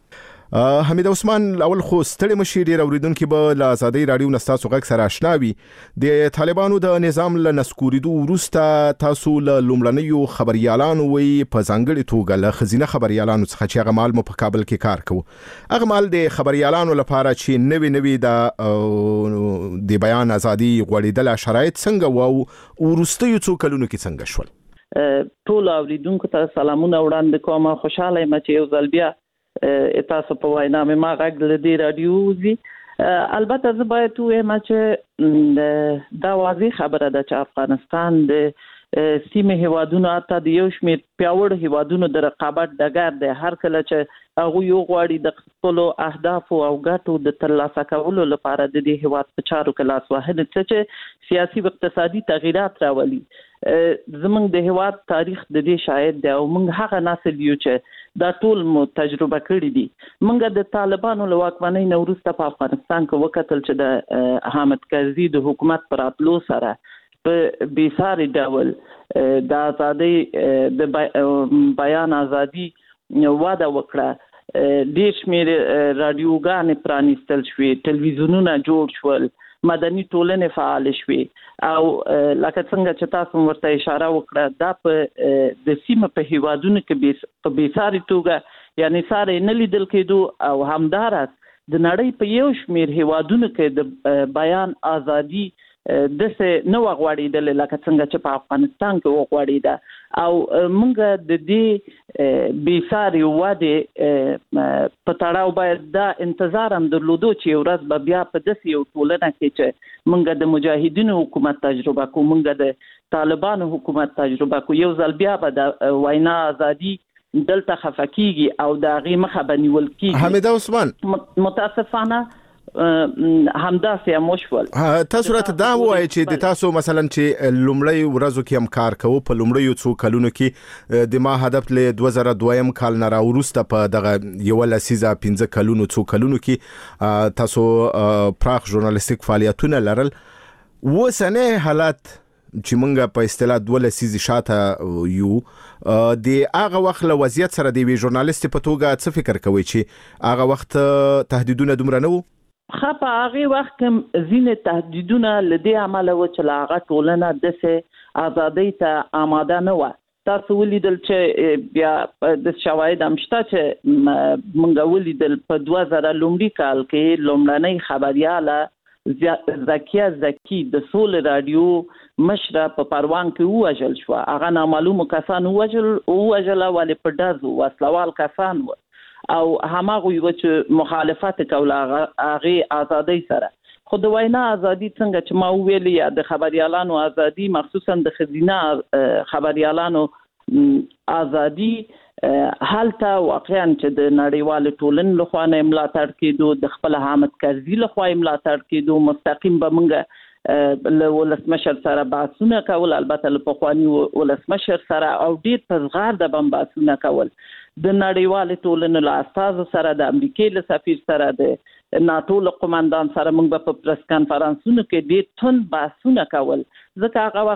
حمیده عثمان، اول خو ستړي مشي ډیر اوریدونکو به له ازادي رادیو نستاسو غږ سره آشنا وي. د طالبانو د نظام له نسکوریدو وروسته تاسو له لومړنیو خبريالانو وي په ځانګړي توګه له خزینه خبريالانو څخه چې هغه مال مو په کابل کې کار کوي. هغه مال د خبريالانو لپاره چې نوي د بیان ازادي غوړیدل شرایط څنګه وو ورستیو څو کلونو کې څنګه شول؟ ټول اوریدونکو ته سلامونه وړاندې کوم. خوشاله یم چې یو ځل بیا تاسو په وینا مې ما غږ له دې رادیو وزي. البته زه باید وایم چې دا واضح خبره ده چې افغانستان د سیمه هیوادونو ته د یو شمېر پیاوړ هیوادونو د رقابت ډګر دی. هر کله چې هغوی یو غواړي د خپلو اهدافو او ګټو د ترلاسه کولو لپاره د دې هیواد په چارو کې لاس وهل چې سیاسي او اقتصادي تغیرات راولي. زمونږ د هیواد تاریخ د دې شاهد دی او موږ هغه نسل یو چې دا ټول مو تجربه کړی دي. موږ د طالبانو له واکمنۍ نه وروسته په افغانستان کې وکتل چې د حامد کرزي د حکومت پر راتلو سره په بېساري ډول د ازادۍ د بیان ازادي وده وکړه. ډېر شمېر راډیوګانې پرانیستل شوې، ټلویزیونونه جوړ شول، مدني ټولنې فعال شوې او لکه څنګه چې تاسو ورته اشاره وکړه دا په د سیمه په هیوادونو کې په بېساري توګه یعنی ساره نه لیدل کېدو او همداراز د نړۍ په یو شمېر هیوادونو کې د بیان ازادي دسه نو غواړیدل لکه څنګه چې په افغانستان کې وغواړیده او موږ د دې بېساري وده په تړاو باید دا انتظار هم درلودو چې ورځ به بیا په داسې یو ټولنه کې چې موږ د مجاهدینو حکومت تجربه کوو، موږ د طالبانو حکومت تجربه کوو، یو ځل بیا به د وینا ازادي دلته خفه کیږي او د هغې مخه به نیول کیږي. حمیده عثمان، متاسفانه همداسې هم وشول. تاسو راته دا ووایئ چې د تاسو مثلا چې لومړی ورځو کې هم کار کوو په لومړیو څو کلونو کې د ما هدف له 2002 کال نه راوروسته په دغه 15 کلونو څو کلونو کې تاسو پراخ ژورنالیستیک فعالیتونه لرل. اوسنی حالات چې مونږ په اصطلاح 12 شاته یو د هغه وخت له وضعیت سره د یوې ژورنالیست په توګه څه فکر کوئ چې هغه وخت تهدیدونه دومره نه وو؟ په هغه وخت کې ځینې تهدیدونه له دې امله و چې له هغه ټولنه داسې ازادۍ ته آماده نه وه. تاسو ولیدل چې بیا د شواهد هم شته چې موږ ولیدل په 2000 لومړي کال کې لومړنۍ خبریاله زکیه زکی د سول رادیو مشره په پروان کې ووژل شوه. هغه نامعلومو کسانو ووژله ولې په ډزو وسلوال کسان و او هماغوی و چې مخالفت کوله هغې ازادۍ سره. خو د وینا ازادي څنګه چې ما وویل یا د خبریالانو ازادي مخصوصا د ښځینه خبریالانو ازادي هلته واقعا چې د نړیوال ټولنې لخوا نه ملاتړ کېدو، د خپل حامد کرزي لخوا ملاتړ کېدو، مستقیم به موږ له ولسمشر سره بحثونه کول، البته له پخواني ولسمشر سره او ډېر په زغار د بم بحثونه کول، د نړیوال ټولنې له استازو سره، د امریکای له سفیر سره، د ناتو له قومندان سره موږ په پریس کانفرنسونو کې ډېر تون بحثونه کول. ځکه هغه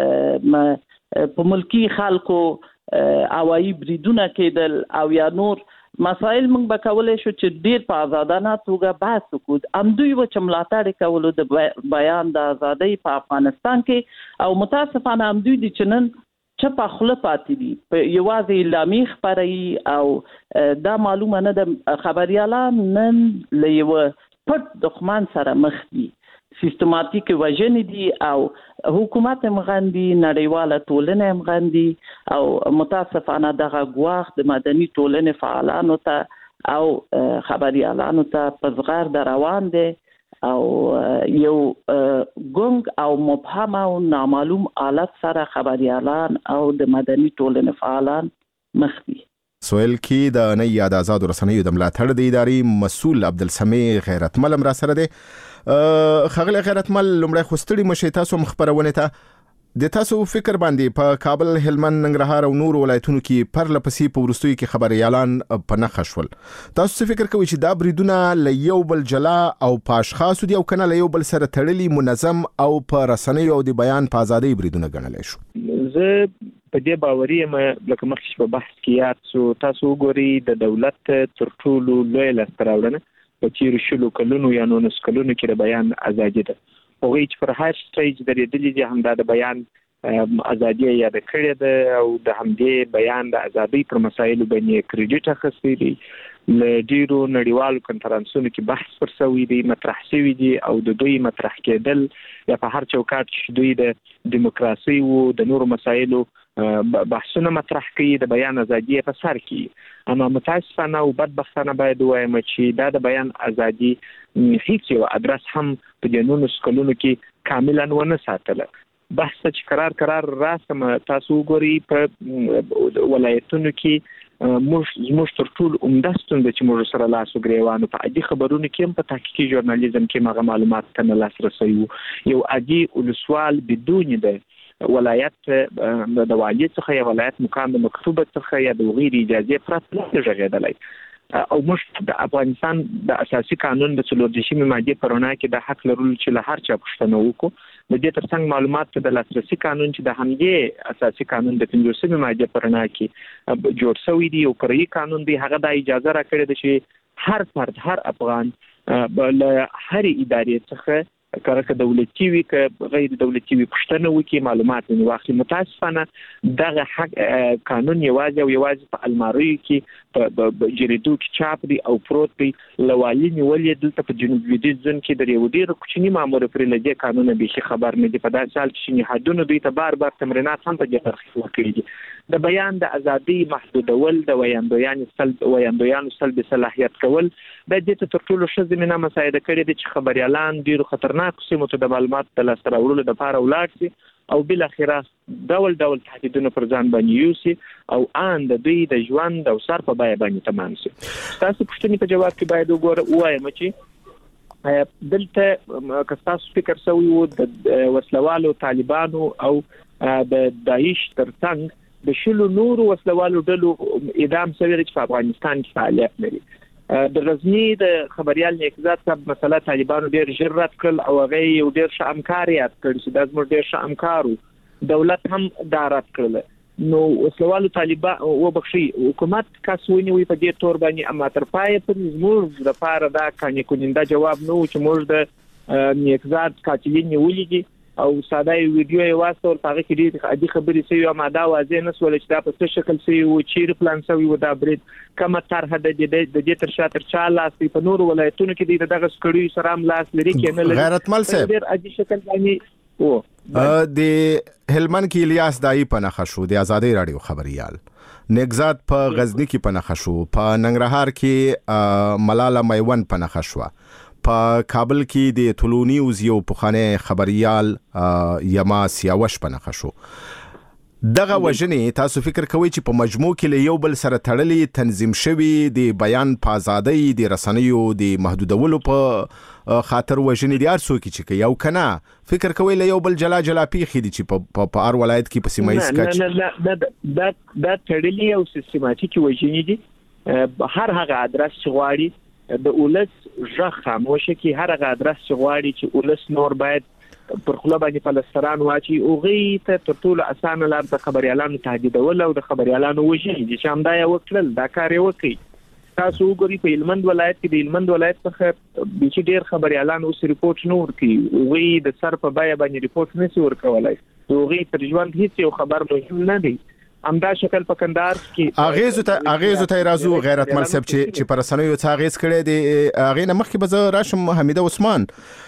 وخت په ملکی خلکو هوایي بریدونه کېدل او یا نور مسایل موږ به کولی شو چې ډېر په ازادانه توګه بحث وکړو. همدوی و چې ملاتړ یې کولو د بیان د ازادۍ په افغانستان کې او متاسفانه همدوی دي چې نن چپه خوله پاتې دي، په یوازې اعلامیې خپروي او دا معلومه نه ده. خبریالان نن له یوه پټ دښمن سره مخ دي، سیستماتیک وژنې دي او حکومت هم غندي، نړیواله ټولنه هم غندي او متاسفانه دغه ګواښ د مدني ټولنې فعالانو ته او خبریالانو ته په زغر در روان دی او یو ګونګ او مبهم او نامعلوم حالت سره خبریالان او د مدني ټولنې فعالان مخ دي. سویل کې د نه یاد آزاد رسنیو د ملاتړ د ادارې مسؤل عبدالسمی غیرتمل را سره دی. خغل غیرتمل لومړی خوستړي مشه تاسو مخبرونه ته د تاسو فکر باندې په کابل، هلمند، ننګرهار او نور ولایتونو کې پرله پسې په وروستیو کې خبريالان په نخښه شول. تاسو څه فکر کوئ چې دا بریدونه له یو بل جلا او په اشخاصو دي او کنه له یو بل سره تړلي منظم او په رسنیو او د بیان په ازادۍ بریدونه ګڼل شو؟ زه په دې باوري یم لکه مخکې په بحث کې یاد شو، تاسو وګورئ د دولت تر ټولو لوی لاسته راوړنه په تېرو 20 کلونو یا 19 کلونو کې د بیان ازادي ده. هغوی چې پر هر سټیج درېدلي دي همدا د بیان ازادي یاد کړې ده او د همدې بیان د ازادۍ پر مسایلو باندې کریډیټ اخیستی دی. له ډیرو نړیوالو کنفرانسونو کې بحث پر شوی دی، مطرح شوی دی او د دوی مطرح کېدل یا په هر چوکاټ چې دوی د دیموکراسي او د نورو مسایلو بحثونه مطرح کوي د بیان ازادي په سر کې. اما متاسفانه او بدبختانه باید وایم چې دا د بیان ازادي هیڅ یو ادرس هم په جنونو سکلونو کې کاملا ونه ساتله. بحث چې قرار راسم تاسو ګوري په ولایتونو کې موږ تر ټولو عمده ستونزه چې موږ سره لاس وګریوانو په عادي خبرونو کې هم په تحقیقي ژورنالیزم کې مغه معلومات ته لاسرسی یو عادي ولسوال بدون د ولایت د والي څخه یا ولایت مقام د مکتوبه څخه یا د غیر اجازه پرته نه ژغېدلای او موږ د افغانستان د اساسي قانون د 14 ماده په رڼا کې د حق لرلو چې له هر چا پوښتنه وکړو د دې ترڅنګ معلومات ته د لاسرسي قانون چې د همدې اساسي قانون د 15 ماده په رڼا کې جوړ شوی دی او فرعي قانون دی هغه د اجازه راکړي د چې هر فرد هر افغان له هر ادارې څخه کارکه دولتي وي که غیر دولتي وي پښتنه وکي معلومات واخلي. متاسفانه دغه حق قانون یوازې په الماریو کې په جریدو کې چاپ دي او پروت دي. لوالي نیولې دلته په جنوب لویدیځ ځون کې د یو ډیر کوچنی مامور پر لږه قانون به خبر نه دي. په داسې حال کې چې حدونه دوی ته بار تمرینات هم په دې ترخیص ورکړي دي. د بیان د ازادي محدودول د ویاندویانو سلب صلاحیت کول د دې تر ټولو ښه زمينه مساعده کړې دي چې خبريالان ډیرو خطرناک سیمو ته د معلومات د لاسته راوړلو لپاره ولاړ شي او بل اخره ډول تهدیدونه پر ځان باندې یوسي او ان د دوی د ژوند او سر په بیه باندې تمام شي. تاسو پوښتنې په جواب کې باید وګورئ وایم چې دلته کستاسو فکر سوی وو د وسلوالو طالبانو او د داعش ترڅنګ د شلو نورو وسلوالو ډلو اعدام شوی چې په افغانستان کې فعالیت لري. د غزنی د خبريال نیکزاد صاحب مسله طالبانو ډیر ژر رد کړل او هغه یو ډیر ښه همکار یاد کړ چې د زموږ ډیر ښه همکارو دولت هم دا رد کړل. نو وسلوالو طالبان وبخشي حکومت کاسونی وي په دې تور باندې اما تر پای په زموږ د پاره دا کاني کونینده جواب نو چې موږ د نیکزاد قاتلین ولېږي او ساده ویډیو یې واسطه هغه کې ډېر عادي خبرې سوي او ماده واضح نه سول چې دا په څه شکل سوي او چیرې پلان سوي و دا برید کومه طرحه د دې تر شاتر چا لاس په نور ولایتونو کې دغه سکړی سره هم لاس لري کې نه لري. غیرتمل صاحب ډېر عادي شکل باندې د هلمند کې الیاس دای په نخښ شو د ازادي رادیو خبريال نیکزاد په غزنی کې په نخښ شو په ننګرهار کې ملاله میوند په نخښ شو په کابل کې د طلونی وزیو پخانه خبريال یما سیاوش په نخښ شو. دغه وجنې تاسو فکر کوئ چې په مجموع کې له یو بل سره تړلې تنظیم شوی د بیان په ازادۍ د رسنیو د محدودولو په خاطر وجنې د ارسو کې چې یو کنه فکر کوئ له یو بل جلا پیخې دي چې په هر ولایت کې په سیمایي سکچ دا تړلې او سیستماتیک وجنې دي. هر هغه ادرس چې غواړي د اولس ژغ خاموشه کې هر هغه ادرس چې غواړي چې اولس نور باید پر خپل باندې فلسطین واچي او غي ته تر ټولو اسانه لار د خبريالانو تهدیدول او د خبريالانو وژنې چې هم دا یو وکړل دا کار یې وکړي. تاسو وګورئ په هلمند ولایت کې د هلمند ولایت څخه چې ډېر خبريالانو اوس ریپورت نه ورکړي او غي د سر په بیه باندې ریپورت نشي ورکولای او غي تر ژوند هیڅ یو خبر مهم نه دی. همدا شکل په کندهار کې اغیزو ته رازو غیرتمل صاحب چې پر رسنیو څخه اغیز کړي دي اغه نه مخکې به راشم حمیده عثمان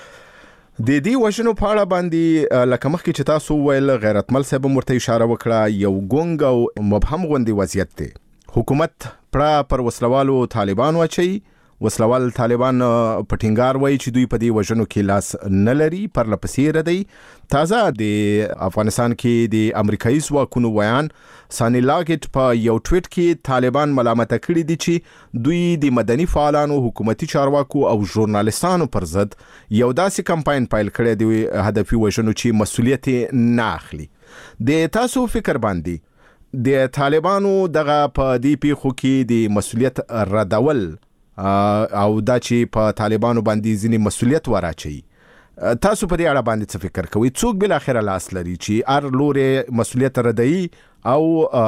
د دې وژنو په اړه باندې لکه مخکې چې تاسو ویل غیرتمل صاحب مرته اشاره وکړه یو ګونګ او مبهم غوندي وضعیت دی. حکومت پر وسلوالو طالبان واچي وسلوال طالبان پټینګار وایي چې دوی په دې وژنو کې لاس نه لري پر لپسې ردی. تازه د افغانستان کې د امریکایي ځواکونو ویان سانی لاګټ په یو ټویټ کې طالبان ملامت کړي دي چې دوی د مدني فعالانو حکومتي چارواکو او ژورنالستانو پر ضد یو داسې کمپاین پیل کړی دی هدفي وژنو چې مسؤلیت نه اخلي. د تاسو فکر باندې د طالبانو دغه په دې پیښو کې د مسؤلیت ردول او دا چې په طالبانو باندې ځینې مسؤلیت وراچي تاسو په دې اړه باندې څه فکر کوئ؟ څوک بل اخر لاس لري چې ار لوري مسؤلیت ردی او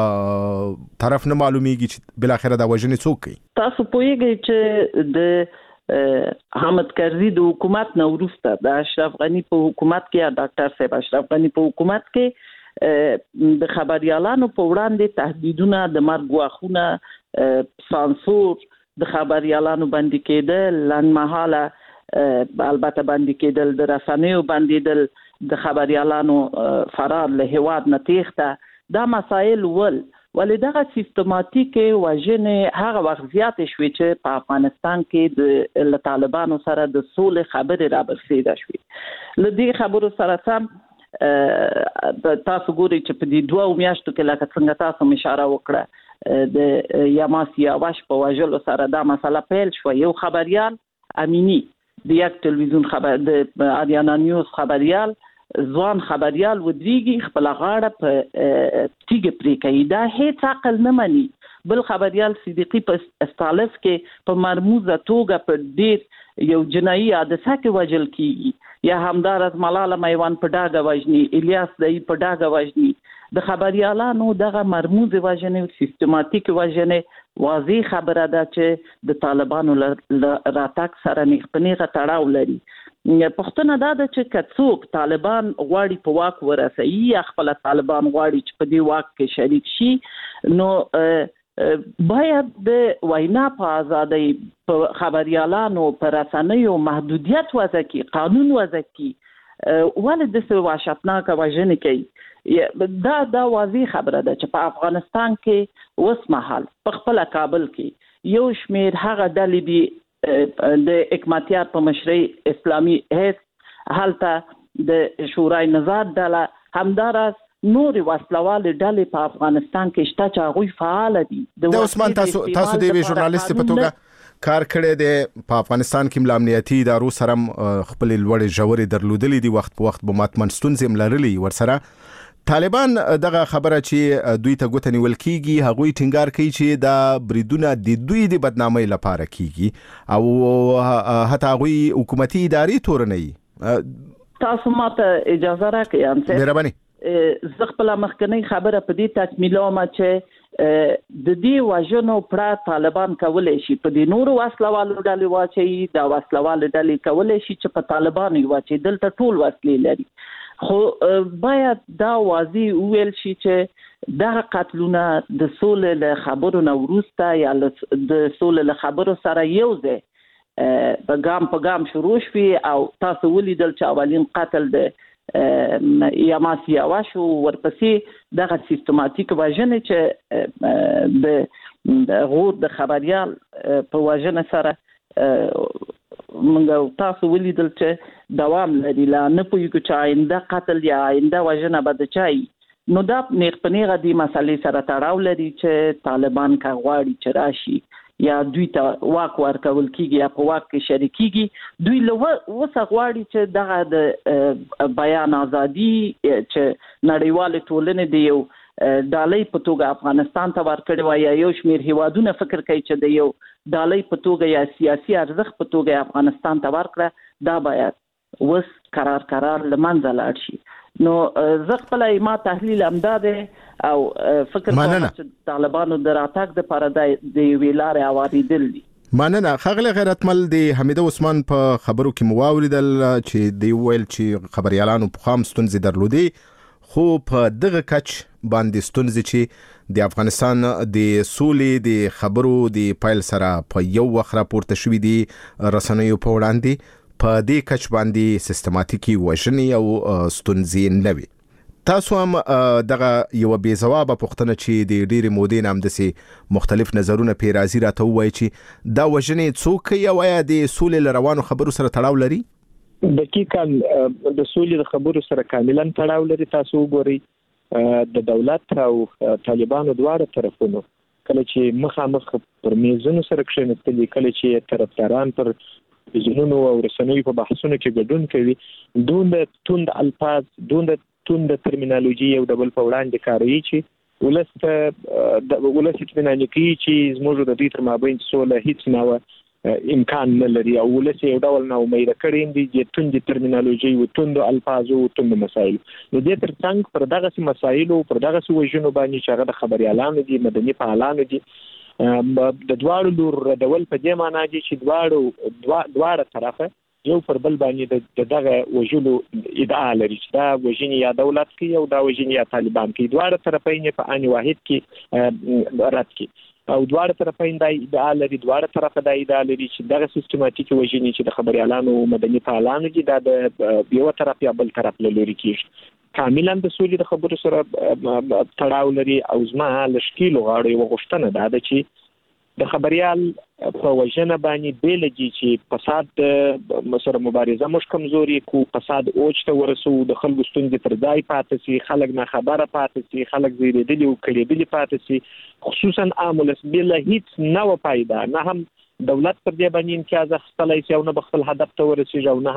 طرف نه معلومیږي چې بل اخر دا وژنې څوک کوي؟ تاسو پوهیږئ چې د حامد کرزي د حکومت نه وروسته د اشرف غنی په حکومت کې ډاکټر صاحب اشرف غنی په حکومت کې د خبريالانو په وړاندې تهدیدونه د مرګ واخونه سانسور د خبريالانو باندې کېدل لنمحاله البته باندې کېدل د رسنیو باندې د خبريالانو فرار له هواد نه تېښته دا مسائل ولدغه سیستماتیک وژنې هغه وخت زیات شوې چې په افغانستان کې د طالبانو سره د سولې خبرې را برسېده شوې. لدې خبرو سره سم تاسو ګورئ چې په دې 2 میاشتو کې لکه څنګه تاسو اشاره وکړه د یاماس یاواش په وژلو سره دا مسله پیل شو. یو خبريال امینی د یک تلویزیون خبر د آریانا نیوز خبريال ځوان خبريال ودریږي خپل غاړه په تیګ پرې کوي. دا هیڅ عقل نه مني. بل خبريال صدیقی په استالف کې په مرموزه توګه په ډیر یو جنایي حادثه کې وژل کیږي. یا همدار از ملاله میوان په ډاګه وژني، الیاس دای په ډاګه وژني. د خبريالانو دغه مرموز وژنې او سیستماتیک وژنې واضح خبره ده چې د طالبانو راتګ سره نېغ تړاو لري. پښتنه دا ده چې کڅوک طالبان غواړي په واک ورسوي یا خپل طالبان غواړي چې په دې واک کې شریک شي، نو باید د وینا په ازادۍ په خبريالانو په رسنیو محدودیت وضع کړي، قانون وضع کړي. ولې داسې وحشتناکه وژنې کوي؟ دا واضح خبره ده چې په افغانستان کې اوس مهال په خپل کابل کې یو شمیر هغه ډلې دي د حکمتیار په مشرۍ اسلامي حزب، هلته د شورای نظار ډله، همداراز نور وسلوال ډلې په افغانستان کې شته چې هغوی فعال دي. د عثمان تاسو د یوې ژورنالیست په توګه کار کړی دی په افغانستان کې مل امنیتي ادارو سره خپل لوړې ژورې درلودلې دي، وخت په وخت به ماتمن ستونزې هم لرلې ورسره. طالبان دغه خبره چې دوی ته ګوته نیول کیږي هغوی ټینګار کوي چې دا بریدونه د دوی د بدنامۍ لپاره کیږي او حتی هغوی حکومتي ادارې تورنوي. تاسو ماته اجازه راکړئ انصر مهرباني. زه خپل مخکنی خبره په دې تکمیلوم چې د دې وژنو پړه طالبان کولای شي په دې نورو وسلوالو ډلې واچي، دا وسلوالو ډلې کولای شي چې په طالبانو واچي، دلته ټول وسلې لري. خو باید دا واضح وویل شي چې دغه قتلونه د سولې له خبرو نه وروسته یا د سولې له خبرو سره یو ځای په ګام شروع شوي او تاسو ولیدل چې اولین قتل د یاماس یاواش ورپسې دغه سیستماتیک وژنې چې د غور د خبريال په وژنه سره موږ تاسو ولیدل چې دوام لري. لا نه پوهیږو چې آینده قتل یا آینده وژنه به د چای. نو دا نیغ په نیغه دې مسلې سره تړاو لري چې طالبان که غواړي چې راشي یا دوی ته واک ورکول کیږي یا په واک کې شریک کیږي، دوی له وسه غواړي چې دغه د بیان ازادي چې نړیوال ټولنې د یو ډالۍ په توګه افغانستان ته ورکړي وای، یا یو شمیر هیوادونه فکر کوي چې د یو ډالۍ په توګه یا سیاسي ارزښت په توګه افغانستان ته ورکړه، دا باید وس قرار لمنځه لاړ شي. نو زه خپل ما تحلیل همدا ده او فکر کوم چې طالبانو د راتګ د لپاره د یوې لارې اواریدل دي. مننه. ښاغلی غیرتمل د حمیده عثمان په خبرو کې مو واوریدل چې دی ویل چې خبريالانو په خام ستونزې درلودې، خو په دغه کچ باندې ستونزې چې د افغانستان د سولې د خبرو د پایل سره په یو وخت راپورته شوې دي رسنیو په وړاندې، په دې کچ باندې سیستماتیکي وژنې او ستونزې نه وي. تاسو هم دغه یو بې ځوابه پوښتنه چې د ډېرې مودې نه همداسې مختلف نظرونه پې راځي راته ووایي چې دا وژنې څوک کوي او آیا د سولې له روانو خبرو سره تړاو لري؟ دقیقاً د سولې د خبرو سره کاملا تړاو لري. تاسو وګورئ د دولت او طالبانو دواړه طرفونو کله چې مخامخ پر میزونو سره کښېنستلي، کله چې طرفداران پر تلویزیونونو او رسنیو په بحثونو کې ګډون کوي، دومره توند الفاظ، دومره توند ترمینالوژي یو ډول په وړاندې کاروي چې ولس اطمینان کوي چې زموږ د دوی تر مابین سوله هیڅ نه امکان نه لري او ولس یو ډول نه امید کړي دي چې توند ترمینالوژي او توند الفاظ او توند مسایل. نو دې ترڅنګ پر دغه مسایل او پر دغه وژنو باندې چې هغه د خبريالانو دي، مدني فعالانو دي، د دواړو لور ردول په دې معنی دي چې دواړه طرفه یو پر بل باندې دغه وژلو ادعا لري چې دا وژنې یا دولت کوي او دا وژنې یا طالبان کوي. دواړه طرفین په ان واحد کې رد کوي او دواړه طرفین دا ادعا لري، دواړه طرفه دا ادعا لري چې دغه سیستماتیک وژنې چې د خبريالانو مدني فعالانو دي دا د یو طرف یا بل طرف له لوري کیږي. کاملا د سولې د خبرو سره تړاو لري او زما لشکیلو غاړې وغوښتنه ده چې د خبريال په وجنه باندې بیلږي چې فساد مسره مبارزه مش کمزوري کو فساد اوج ته ورسو د خلکو ستونزې پر ځای پاتې سي خلک نه خبره پاتې سي خلک زیریدلي او کړيدلي پاتې سي خصوصا عاملس بل هیڅ نو فائدہ نه هم دولت پر دې باندې امتیاز اخیستلای شي او نه بخل هدف ته ورسیږي او نه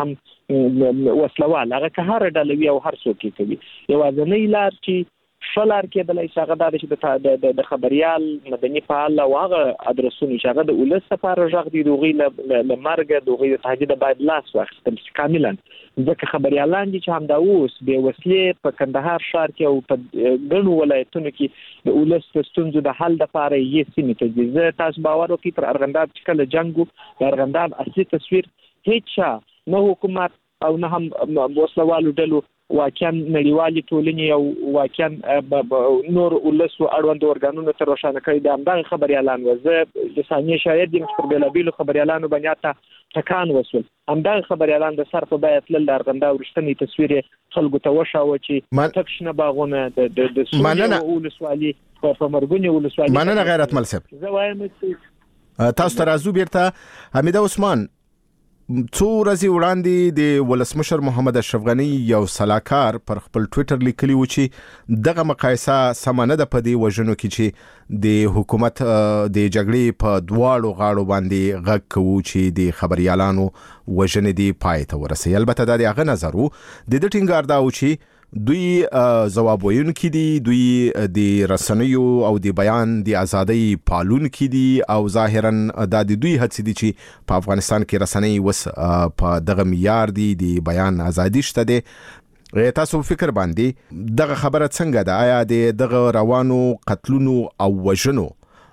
هم وسلوال هغه که هر ډلوي او هر څوک کوي یوازنۍ لار چې شلار کېدلای شي هغه د چې د خبريال مدني فعال او هغه ادرسونه چې هغه د ولس لپاره ژغ دي دوغي ل مرګ دوغي د تهدید باید لاس واخیستل شي کاملا ځکه خبريالان دي چې هم دا اوس به وسلې په کندهار ښار کې او په ګڼو ولایتونو کې د ولس د ستونزو د حل لپاره یې سیمې ته ځي زه تاسو باور وکړئ پر ارغنداب چې کله جنګ د ارغنداب اصلي تصویر هیڅ نه حکومت او نه هم وسلوالو ډلو واقعا نړیوالي ټولنې او واقعا نور ولسو اړوند ورګانونو ته روښانه کړي د همدغه خبريالان وزه لساني شاید د پر بیلابیلو خبريالانو باندې ته تکان وسول همدغه خبريالان د صرف باید تل لارغندا ورشتنی تصویر خلکو ته وشاو چې تکشنه باغونه د سومانه ولسوالي په مرګونی ولسوالي مننه غیرت ملسب زه وایم تاسو ترازو بیرته حمیده عثمان څو ورځې وړاندې د ولسمشر محمد اشرف غنی یو سلاکار پر خپل ټوئیټر لیکلی و چې دغه مقایسه سمانه ده په دې وژنو کې چې د حکومت د جګړې په دواړو غاړو باندې غږ کوو چې د خبريالانو وژنې دی پای ته ورسي البته د هغه نظر وو د ټینګار دا و چې دوی ځواب ویونکي دي دوی د رسنیو او د بیان د ازادۍ پالون کې دي او ظاهرا د دوی هڅې دي چې په افغانستان کې رسنۍ وس په دغه معیار دي د بیان ازادي شته دي تاسو فکر باندې دغه خبره څنګه ده آیا د دغه روانو قتلونو او وژنو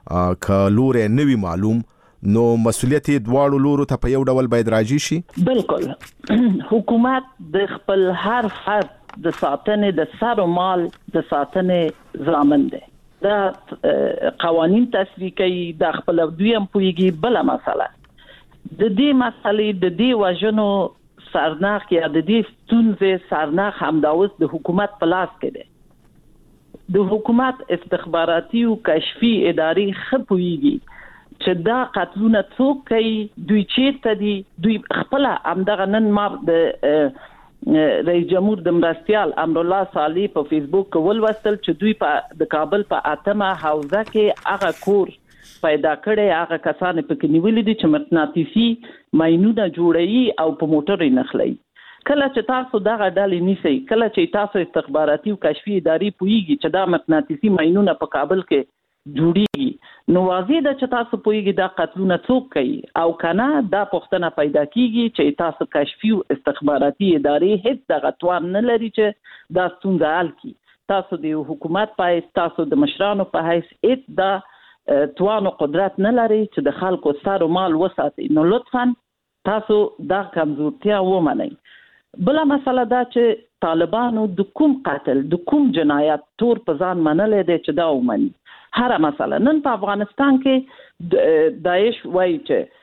کلور نوی معلوم نو مسؤلیت دواړو لورو ته په یو ډول باید راځي شي بالکل حکومت د خپل هر فرد د ساتنې د سر او مال د ساتنې ضامن دی دا قوانين تصویب کوي د خپل دویم پویږي بل مسله د دې مسلې د دې وژنو سرناخ یا د دې ستونزې سرناخ همداوس د حکومت په لاس کې دی د حکومت استخباراتي او کشفي ادارې خپويږي چې دا قتلونه څوک کوي دوی چیرته دي دوی خپل همدغه نن ما د رئیس جمهور د مرستيال امر الله صالح په فیسبوک ولوستل چې دوی په د کابل په اتمه حوزه کې هغه کور پیدا کړي هغه کسان په کې نیولې دي چې مغناطیسي ماینونه جوړي او په موټر یې نخلي کله چې تاسو دغه ډلې نیسئ کله چې تاسو استخباراتي او کشفي ادارې پويږي چې دا مغناطیسي ماینونه په کابل کې جوړيږي نو واضح ده چې تاسو پويږي دا قتلونه څوک کوي او کنه دا پوښتنه پیدا کیږي چې تاسو کشفي او استخباراتي ادارې هیڅ دغه توان نه لري چې دا ستونزه حل کړي تاسو د حکومت په تاسو د مشرانو په حیث هیڅ دا توان او قدرت نه لري چې د خلکو سر او مال وساتئ نو لطفا تاسو دا کمزورتیا ومنئ بل مسله دا چې طالبانو د کوم قتل د کوم جنایت تور په ځان منلې دي چې دا ومني هر مسله نن په افغانستان کې داعش وایي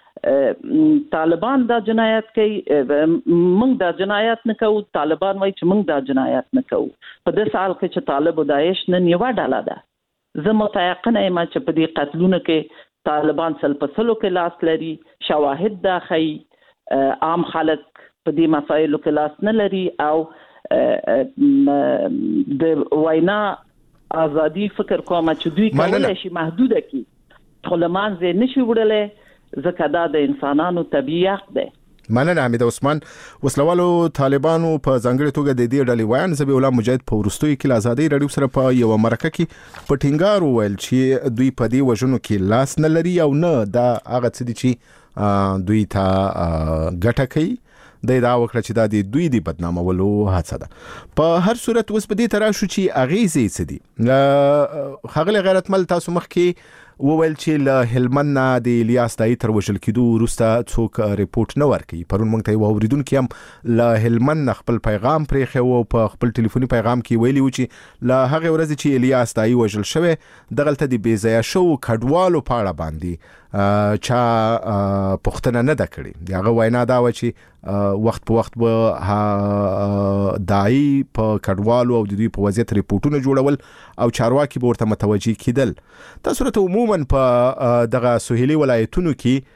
چې طالبان دا جنایت کوي موږ دا جنایت نه کوو طالبان وایي چې موږ دا جنایت نه کوو په دې حال کې چې طالب او داعش نن یو ډله ده زه متيقنه یم چې په دې قتلونو کې طالبان سل په سلو کې لاس لري شواهد دا خي عام خلک په دې مسایلو کې لاس نه لري او د وینا ازادي فکر کوم چې دوی کولای شي محدوده کی خلمان زه نشي وړلې ځکه دا د انسانانو طبيعي حق دی مننه حمیده عثمان وسلوالو طالبانو په ځانګړي توګه د دې ډلې وایي زبی الله مجاهد په ورستوي کې ازادي رادیو سره په یو مرکه کې په ټینګار وویل چې دوی په دې وژنو کې لاس نه لري او نه دا هغه څه دي چې دوی ته ګټه کوي د دا وکړه چې دا د دوی دی بدنامولو هڅه ده په هر صورت اوس په دې تراشو چې اغیزې څه دي خغل غیرتمل تاسو مخ کې وویل چې له هلمند نه د الیاس دای تر وشل کېدو وروسته څوک ریپورت نه ورکړي پرون موږ ته اوریدونکو هم له هلمند خپل پیغام پرې خو په خپل ټلیفوني پیغام کې ویلي و چې له هغه ورځ چې الیاس دای وژل شوی دغلته د بیځای شو کډوالو په اړه باندې چا پښتنه نه ده کړې دغه وینا دا و چې وخت په وخت به دای په کډوالو او د دوی په وضعیت ریپورتونه جوړول او چارواکي به ورته متوجي کیدل. تاسو ته عموما په دغه سهیلي ولایتونو کې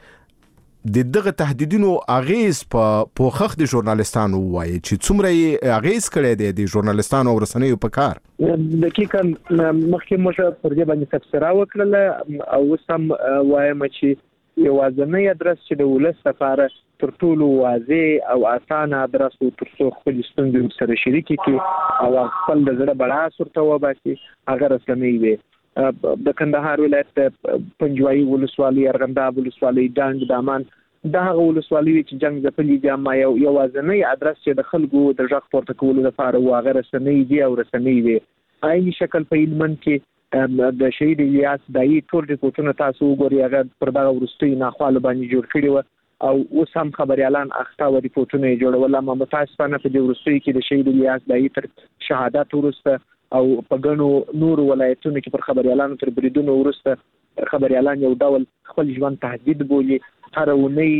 د دغه تهدیدونو اغیز په پوخخ د ژورنالستانو وایي چې څومره اغیز کړی دی د ژورنالستانو او رسنیو په کار. دقیقاً مخکې موږ پر دې باندې تبصره وکړله او اوس هم وایم چې یوازینی ادرس چې د ولس لپاره تر ټولو واضح او اسانه ادرس و تر څو خپل ستونزې سره شریکې کړي او خپل د زړه بړاس ورته وباسي هغه رسنۍ وي. د کندهار ولایت پنجوایي ولسوالۍ، ارغنداب ولسوالۍ، ډنګ، دامان دا هغه ولسوالۍ چې جنگ ځپلي دي، اما یوازینی ادرس چې د خلکو د غږ پورته کولو لپاره و هغه رسنۍ دي او رسنۍ وي. عیني شکل په هلمند کې د شهید الیاس دایي ټول ریپورټونه تاسو وګورئ، هغه پر دغه وروستۍ ناخوالو باندې جوړ کړي وو او اوس هم خبريالان اخته و ریپورټونه یې جوړول. اما متاسفانه په دې وروستۍ کې د شهید الیاس دایي تر شهادت وروسته او په ګڼو نور ولایتونو کې پر خبريالانو تر بریدونو وروسته خبريالان یو ډول خپل ژوند تهدید بولي. هر ورځ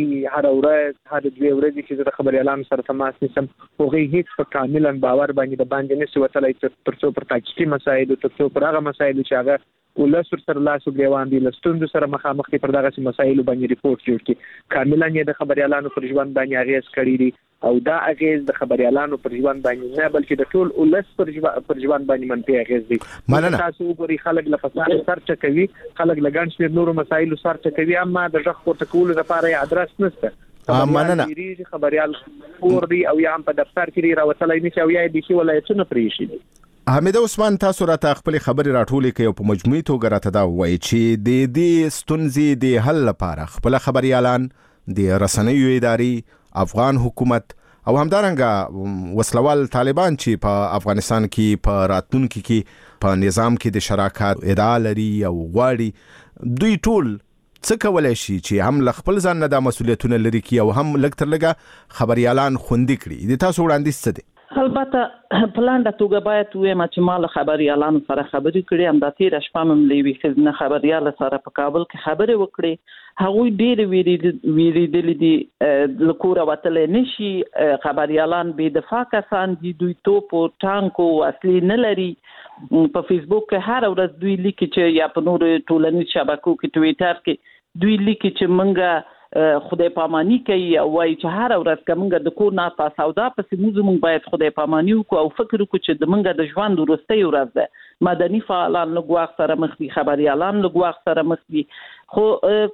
هر دوه ورځې چې د خبريالانو سره تماس نیسم هغه هیڅ په کاملا باور باندې نشي وتلای تر څو پر تاکتیکي مسایل تر څو پر هغه مسایل چې هغه ولس سره لاس ګریوان دي لستوند سره مخامخ دي پر دغه مسایل باندې ریپورت جوړ کړي. کاملا یې د خبريالانو پر ژوند باندې اغیز کړی دي او دا اغیز د خبريالانو پر ژوند باندې نه بلکې د ټول ولس پر ژوند باندې منفي اغیز دي. تاسو وګورئ خلک له فساد سره کوي، خلک لګان شمیر نورو مسایلو سره کوي، اما د ژغ پورته کولو لپاره ادرس نشته. مننه. خبريال پور دي او یا هم په دفتر کې راوتلای نشي او یا د شي ولایتونو پرې شي. حمید عثمان تاسو راته خپل خبري راټولې کوي او په مجموعي توګه راته دا وایي چې د دې ستونزې د حل لپاره خپل خبريالان د رسنیو ادارې، افغان حکومت او همدارنګه وسلوال طالبان چې په افغانستان کې په راتلونکي کې په نظام کې د شراکت ادعا لري او غواړي، دوی ټول څه کولای شي چې هم خپل ځان نه د مسولیتونو لري کی او هم لږ تر لږه خبريالان خوندي کړي. د تاسو وړاندیز څه دي؟ البته پلان د توګه باید وایم چې مال خبريالانو سره خبرې کړې، هم د تیر شپه مم لیوي خزنه خبريال سره په کابل کې خبرې وکړې. هغوی ډېر ویریدل دي لکوره وتلې نشي. خبريالان بې دفاع کسان دي، دوی توپ او ټانک او اصلي نه لري. په فیسبوک کې هر ورځ دوی لیکي چې یا په نور ټولنیز شبکو کې ټویټر کې دوی لیکي چې منګه خدای پامانی کوي او وایي چې هر ورځ کومګه د کور نه تاسو سودا پسې موږ باید خدای پامانی وکړو او فکر وکړو چې د منګه د ژوند وروستۍ ورځ ده. مدني فعالان له ګواښ سره مخ دي، خبريالان له ګواښ سره مخ دي. خو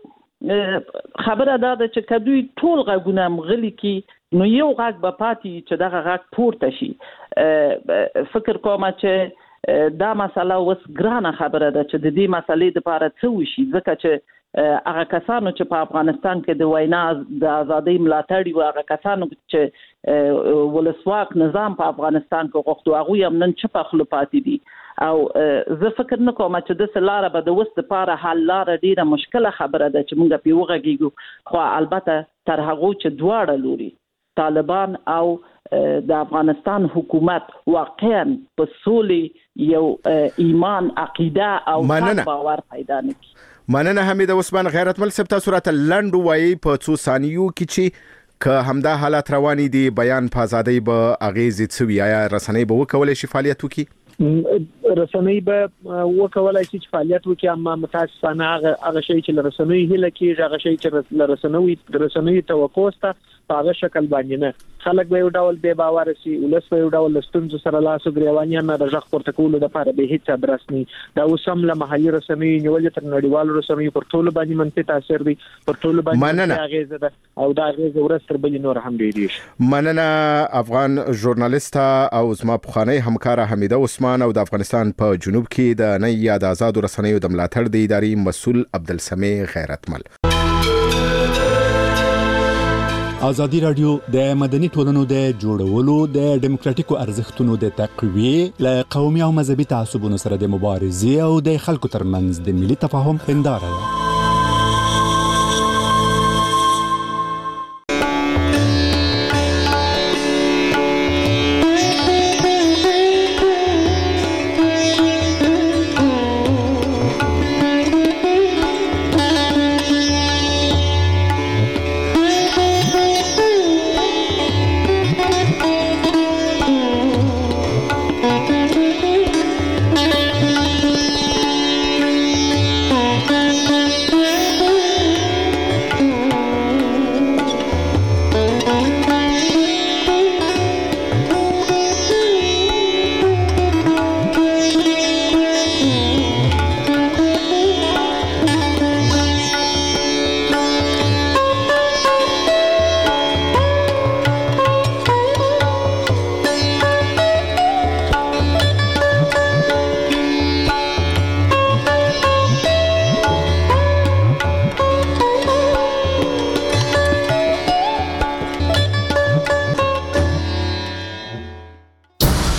خبره دا ده چې کدوې ټول غږونه مغلي کی نو یو غږ به پاتې چې دغه غږ پورته شي. فکر کوم چې دا مسله اوس ګرانه خبره ده چې د دې مسلې لپاره څه وشي، ځکه چې هغه کسانو چې په افغانستان کې د وینا د ازادۍ ملاتړ او هغه کسانو چې ولسواک نظام په افغانستان کې غوښتو هغه هم نن چپ خپل پاتې دي. او زه فکر نه کوم چې د سلاره به د وست لپاره حل لاره ډیره مشکله خبره ده چې موږ په وغږیږو. خو البته تر هغه چې دواړه لوري طالبان او د افغانستان حکومت واقعا په سولې یو ایمان عقیده او باور پیدا نکړي. مننه حمید عثمان. غیرتمل صاحب تاسو راته لنډ وایي په څو ثانیو کې چې که همدا حالات رواني دي بیان په ازادۍ به اغیز څه وي؟ آیا رسنۍ به وکولای شي فعالیت وکړي؟ رسنۍ به وکولای شي چې فعالیت وکړي، اما متاسفانه هغه شی چې رسنۍ هله کېږي، هغه شی چې رسنۍ توقع سته په هغه شکل باندې نه. خلک به یو ډول بے باور شي، ولس به یو ډول ستونزو سره لاس ګریوانیا نه د ژغ پورته کولو لپاره به هیڅ ادرس نه. دا اوس هم له محلي رسنۍ نیولې تر نړیوالو رسنۍ پر ټولو باندې منفي تاثیر دی، پر ټولو باندې اغیز ده او دا اغیز ورس تر بل نور هم دی. مننه افغان ژورنالیست او زما پخوانی همکار حمید عثمان او د افغانستان په جنوب کې د نه یاد آزاد رسنیو د ملاتړ د ادارې مسؤل عبدالسمی غیرتمل. ازادي رادیو د مدني ټولنو د جوړولو، د ډیموکراتیکو ارزښتونو د تقویې، له قومي او مذهبي تعصبونو سره د مبارزې او د خلکو ترمنځ د ملي تفاهم هنداره ده.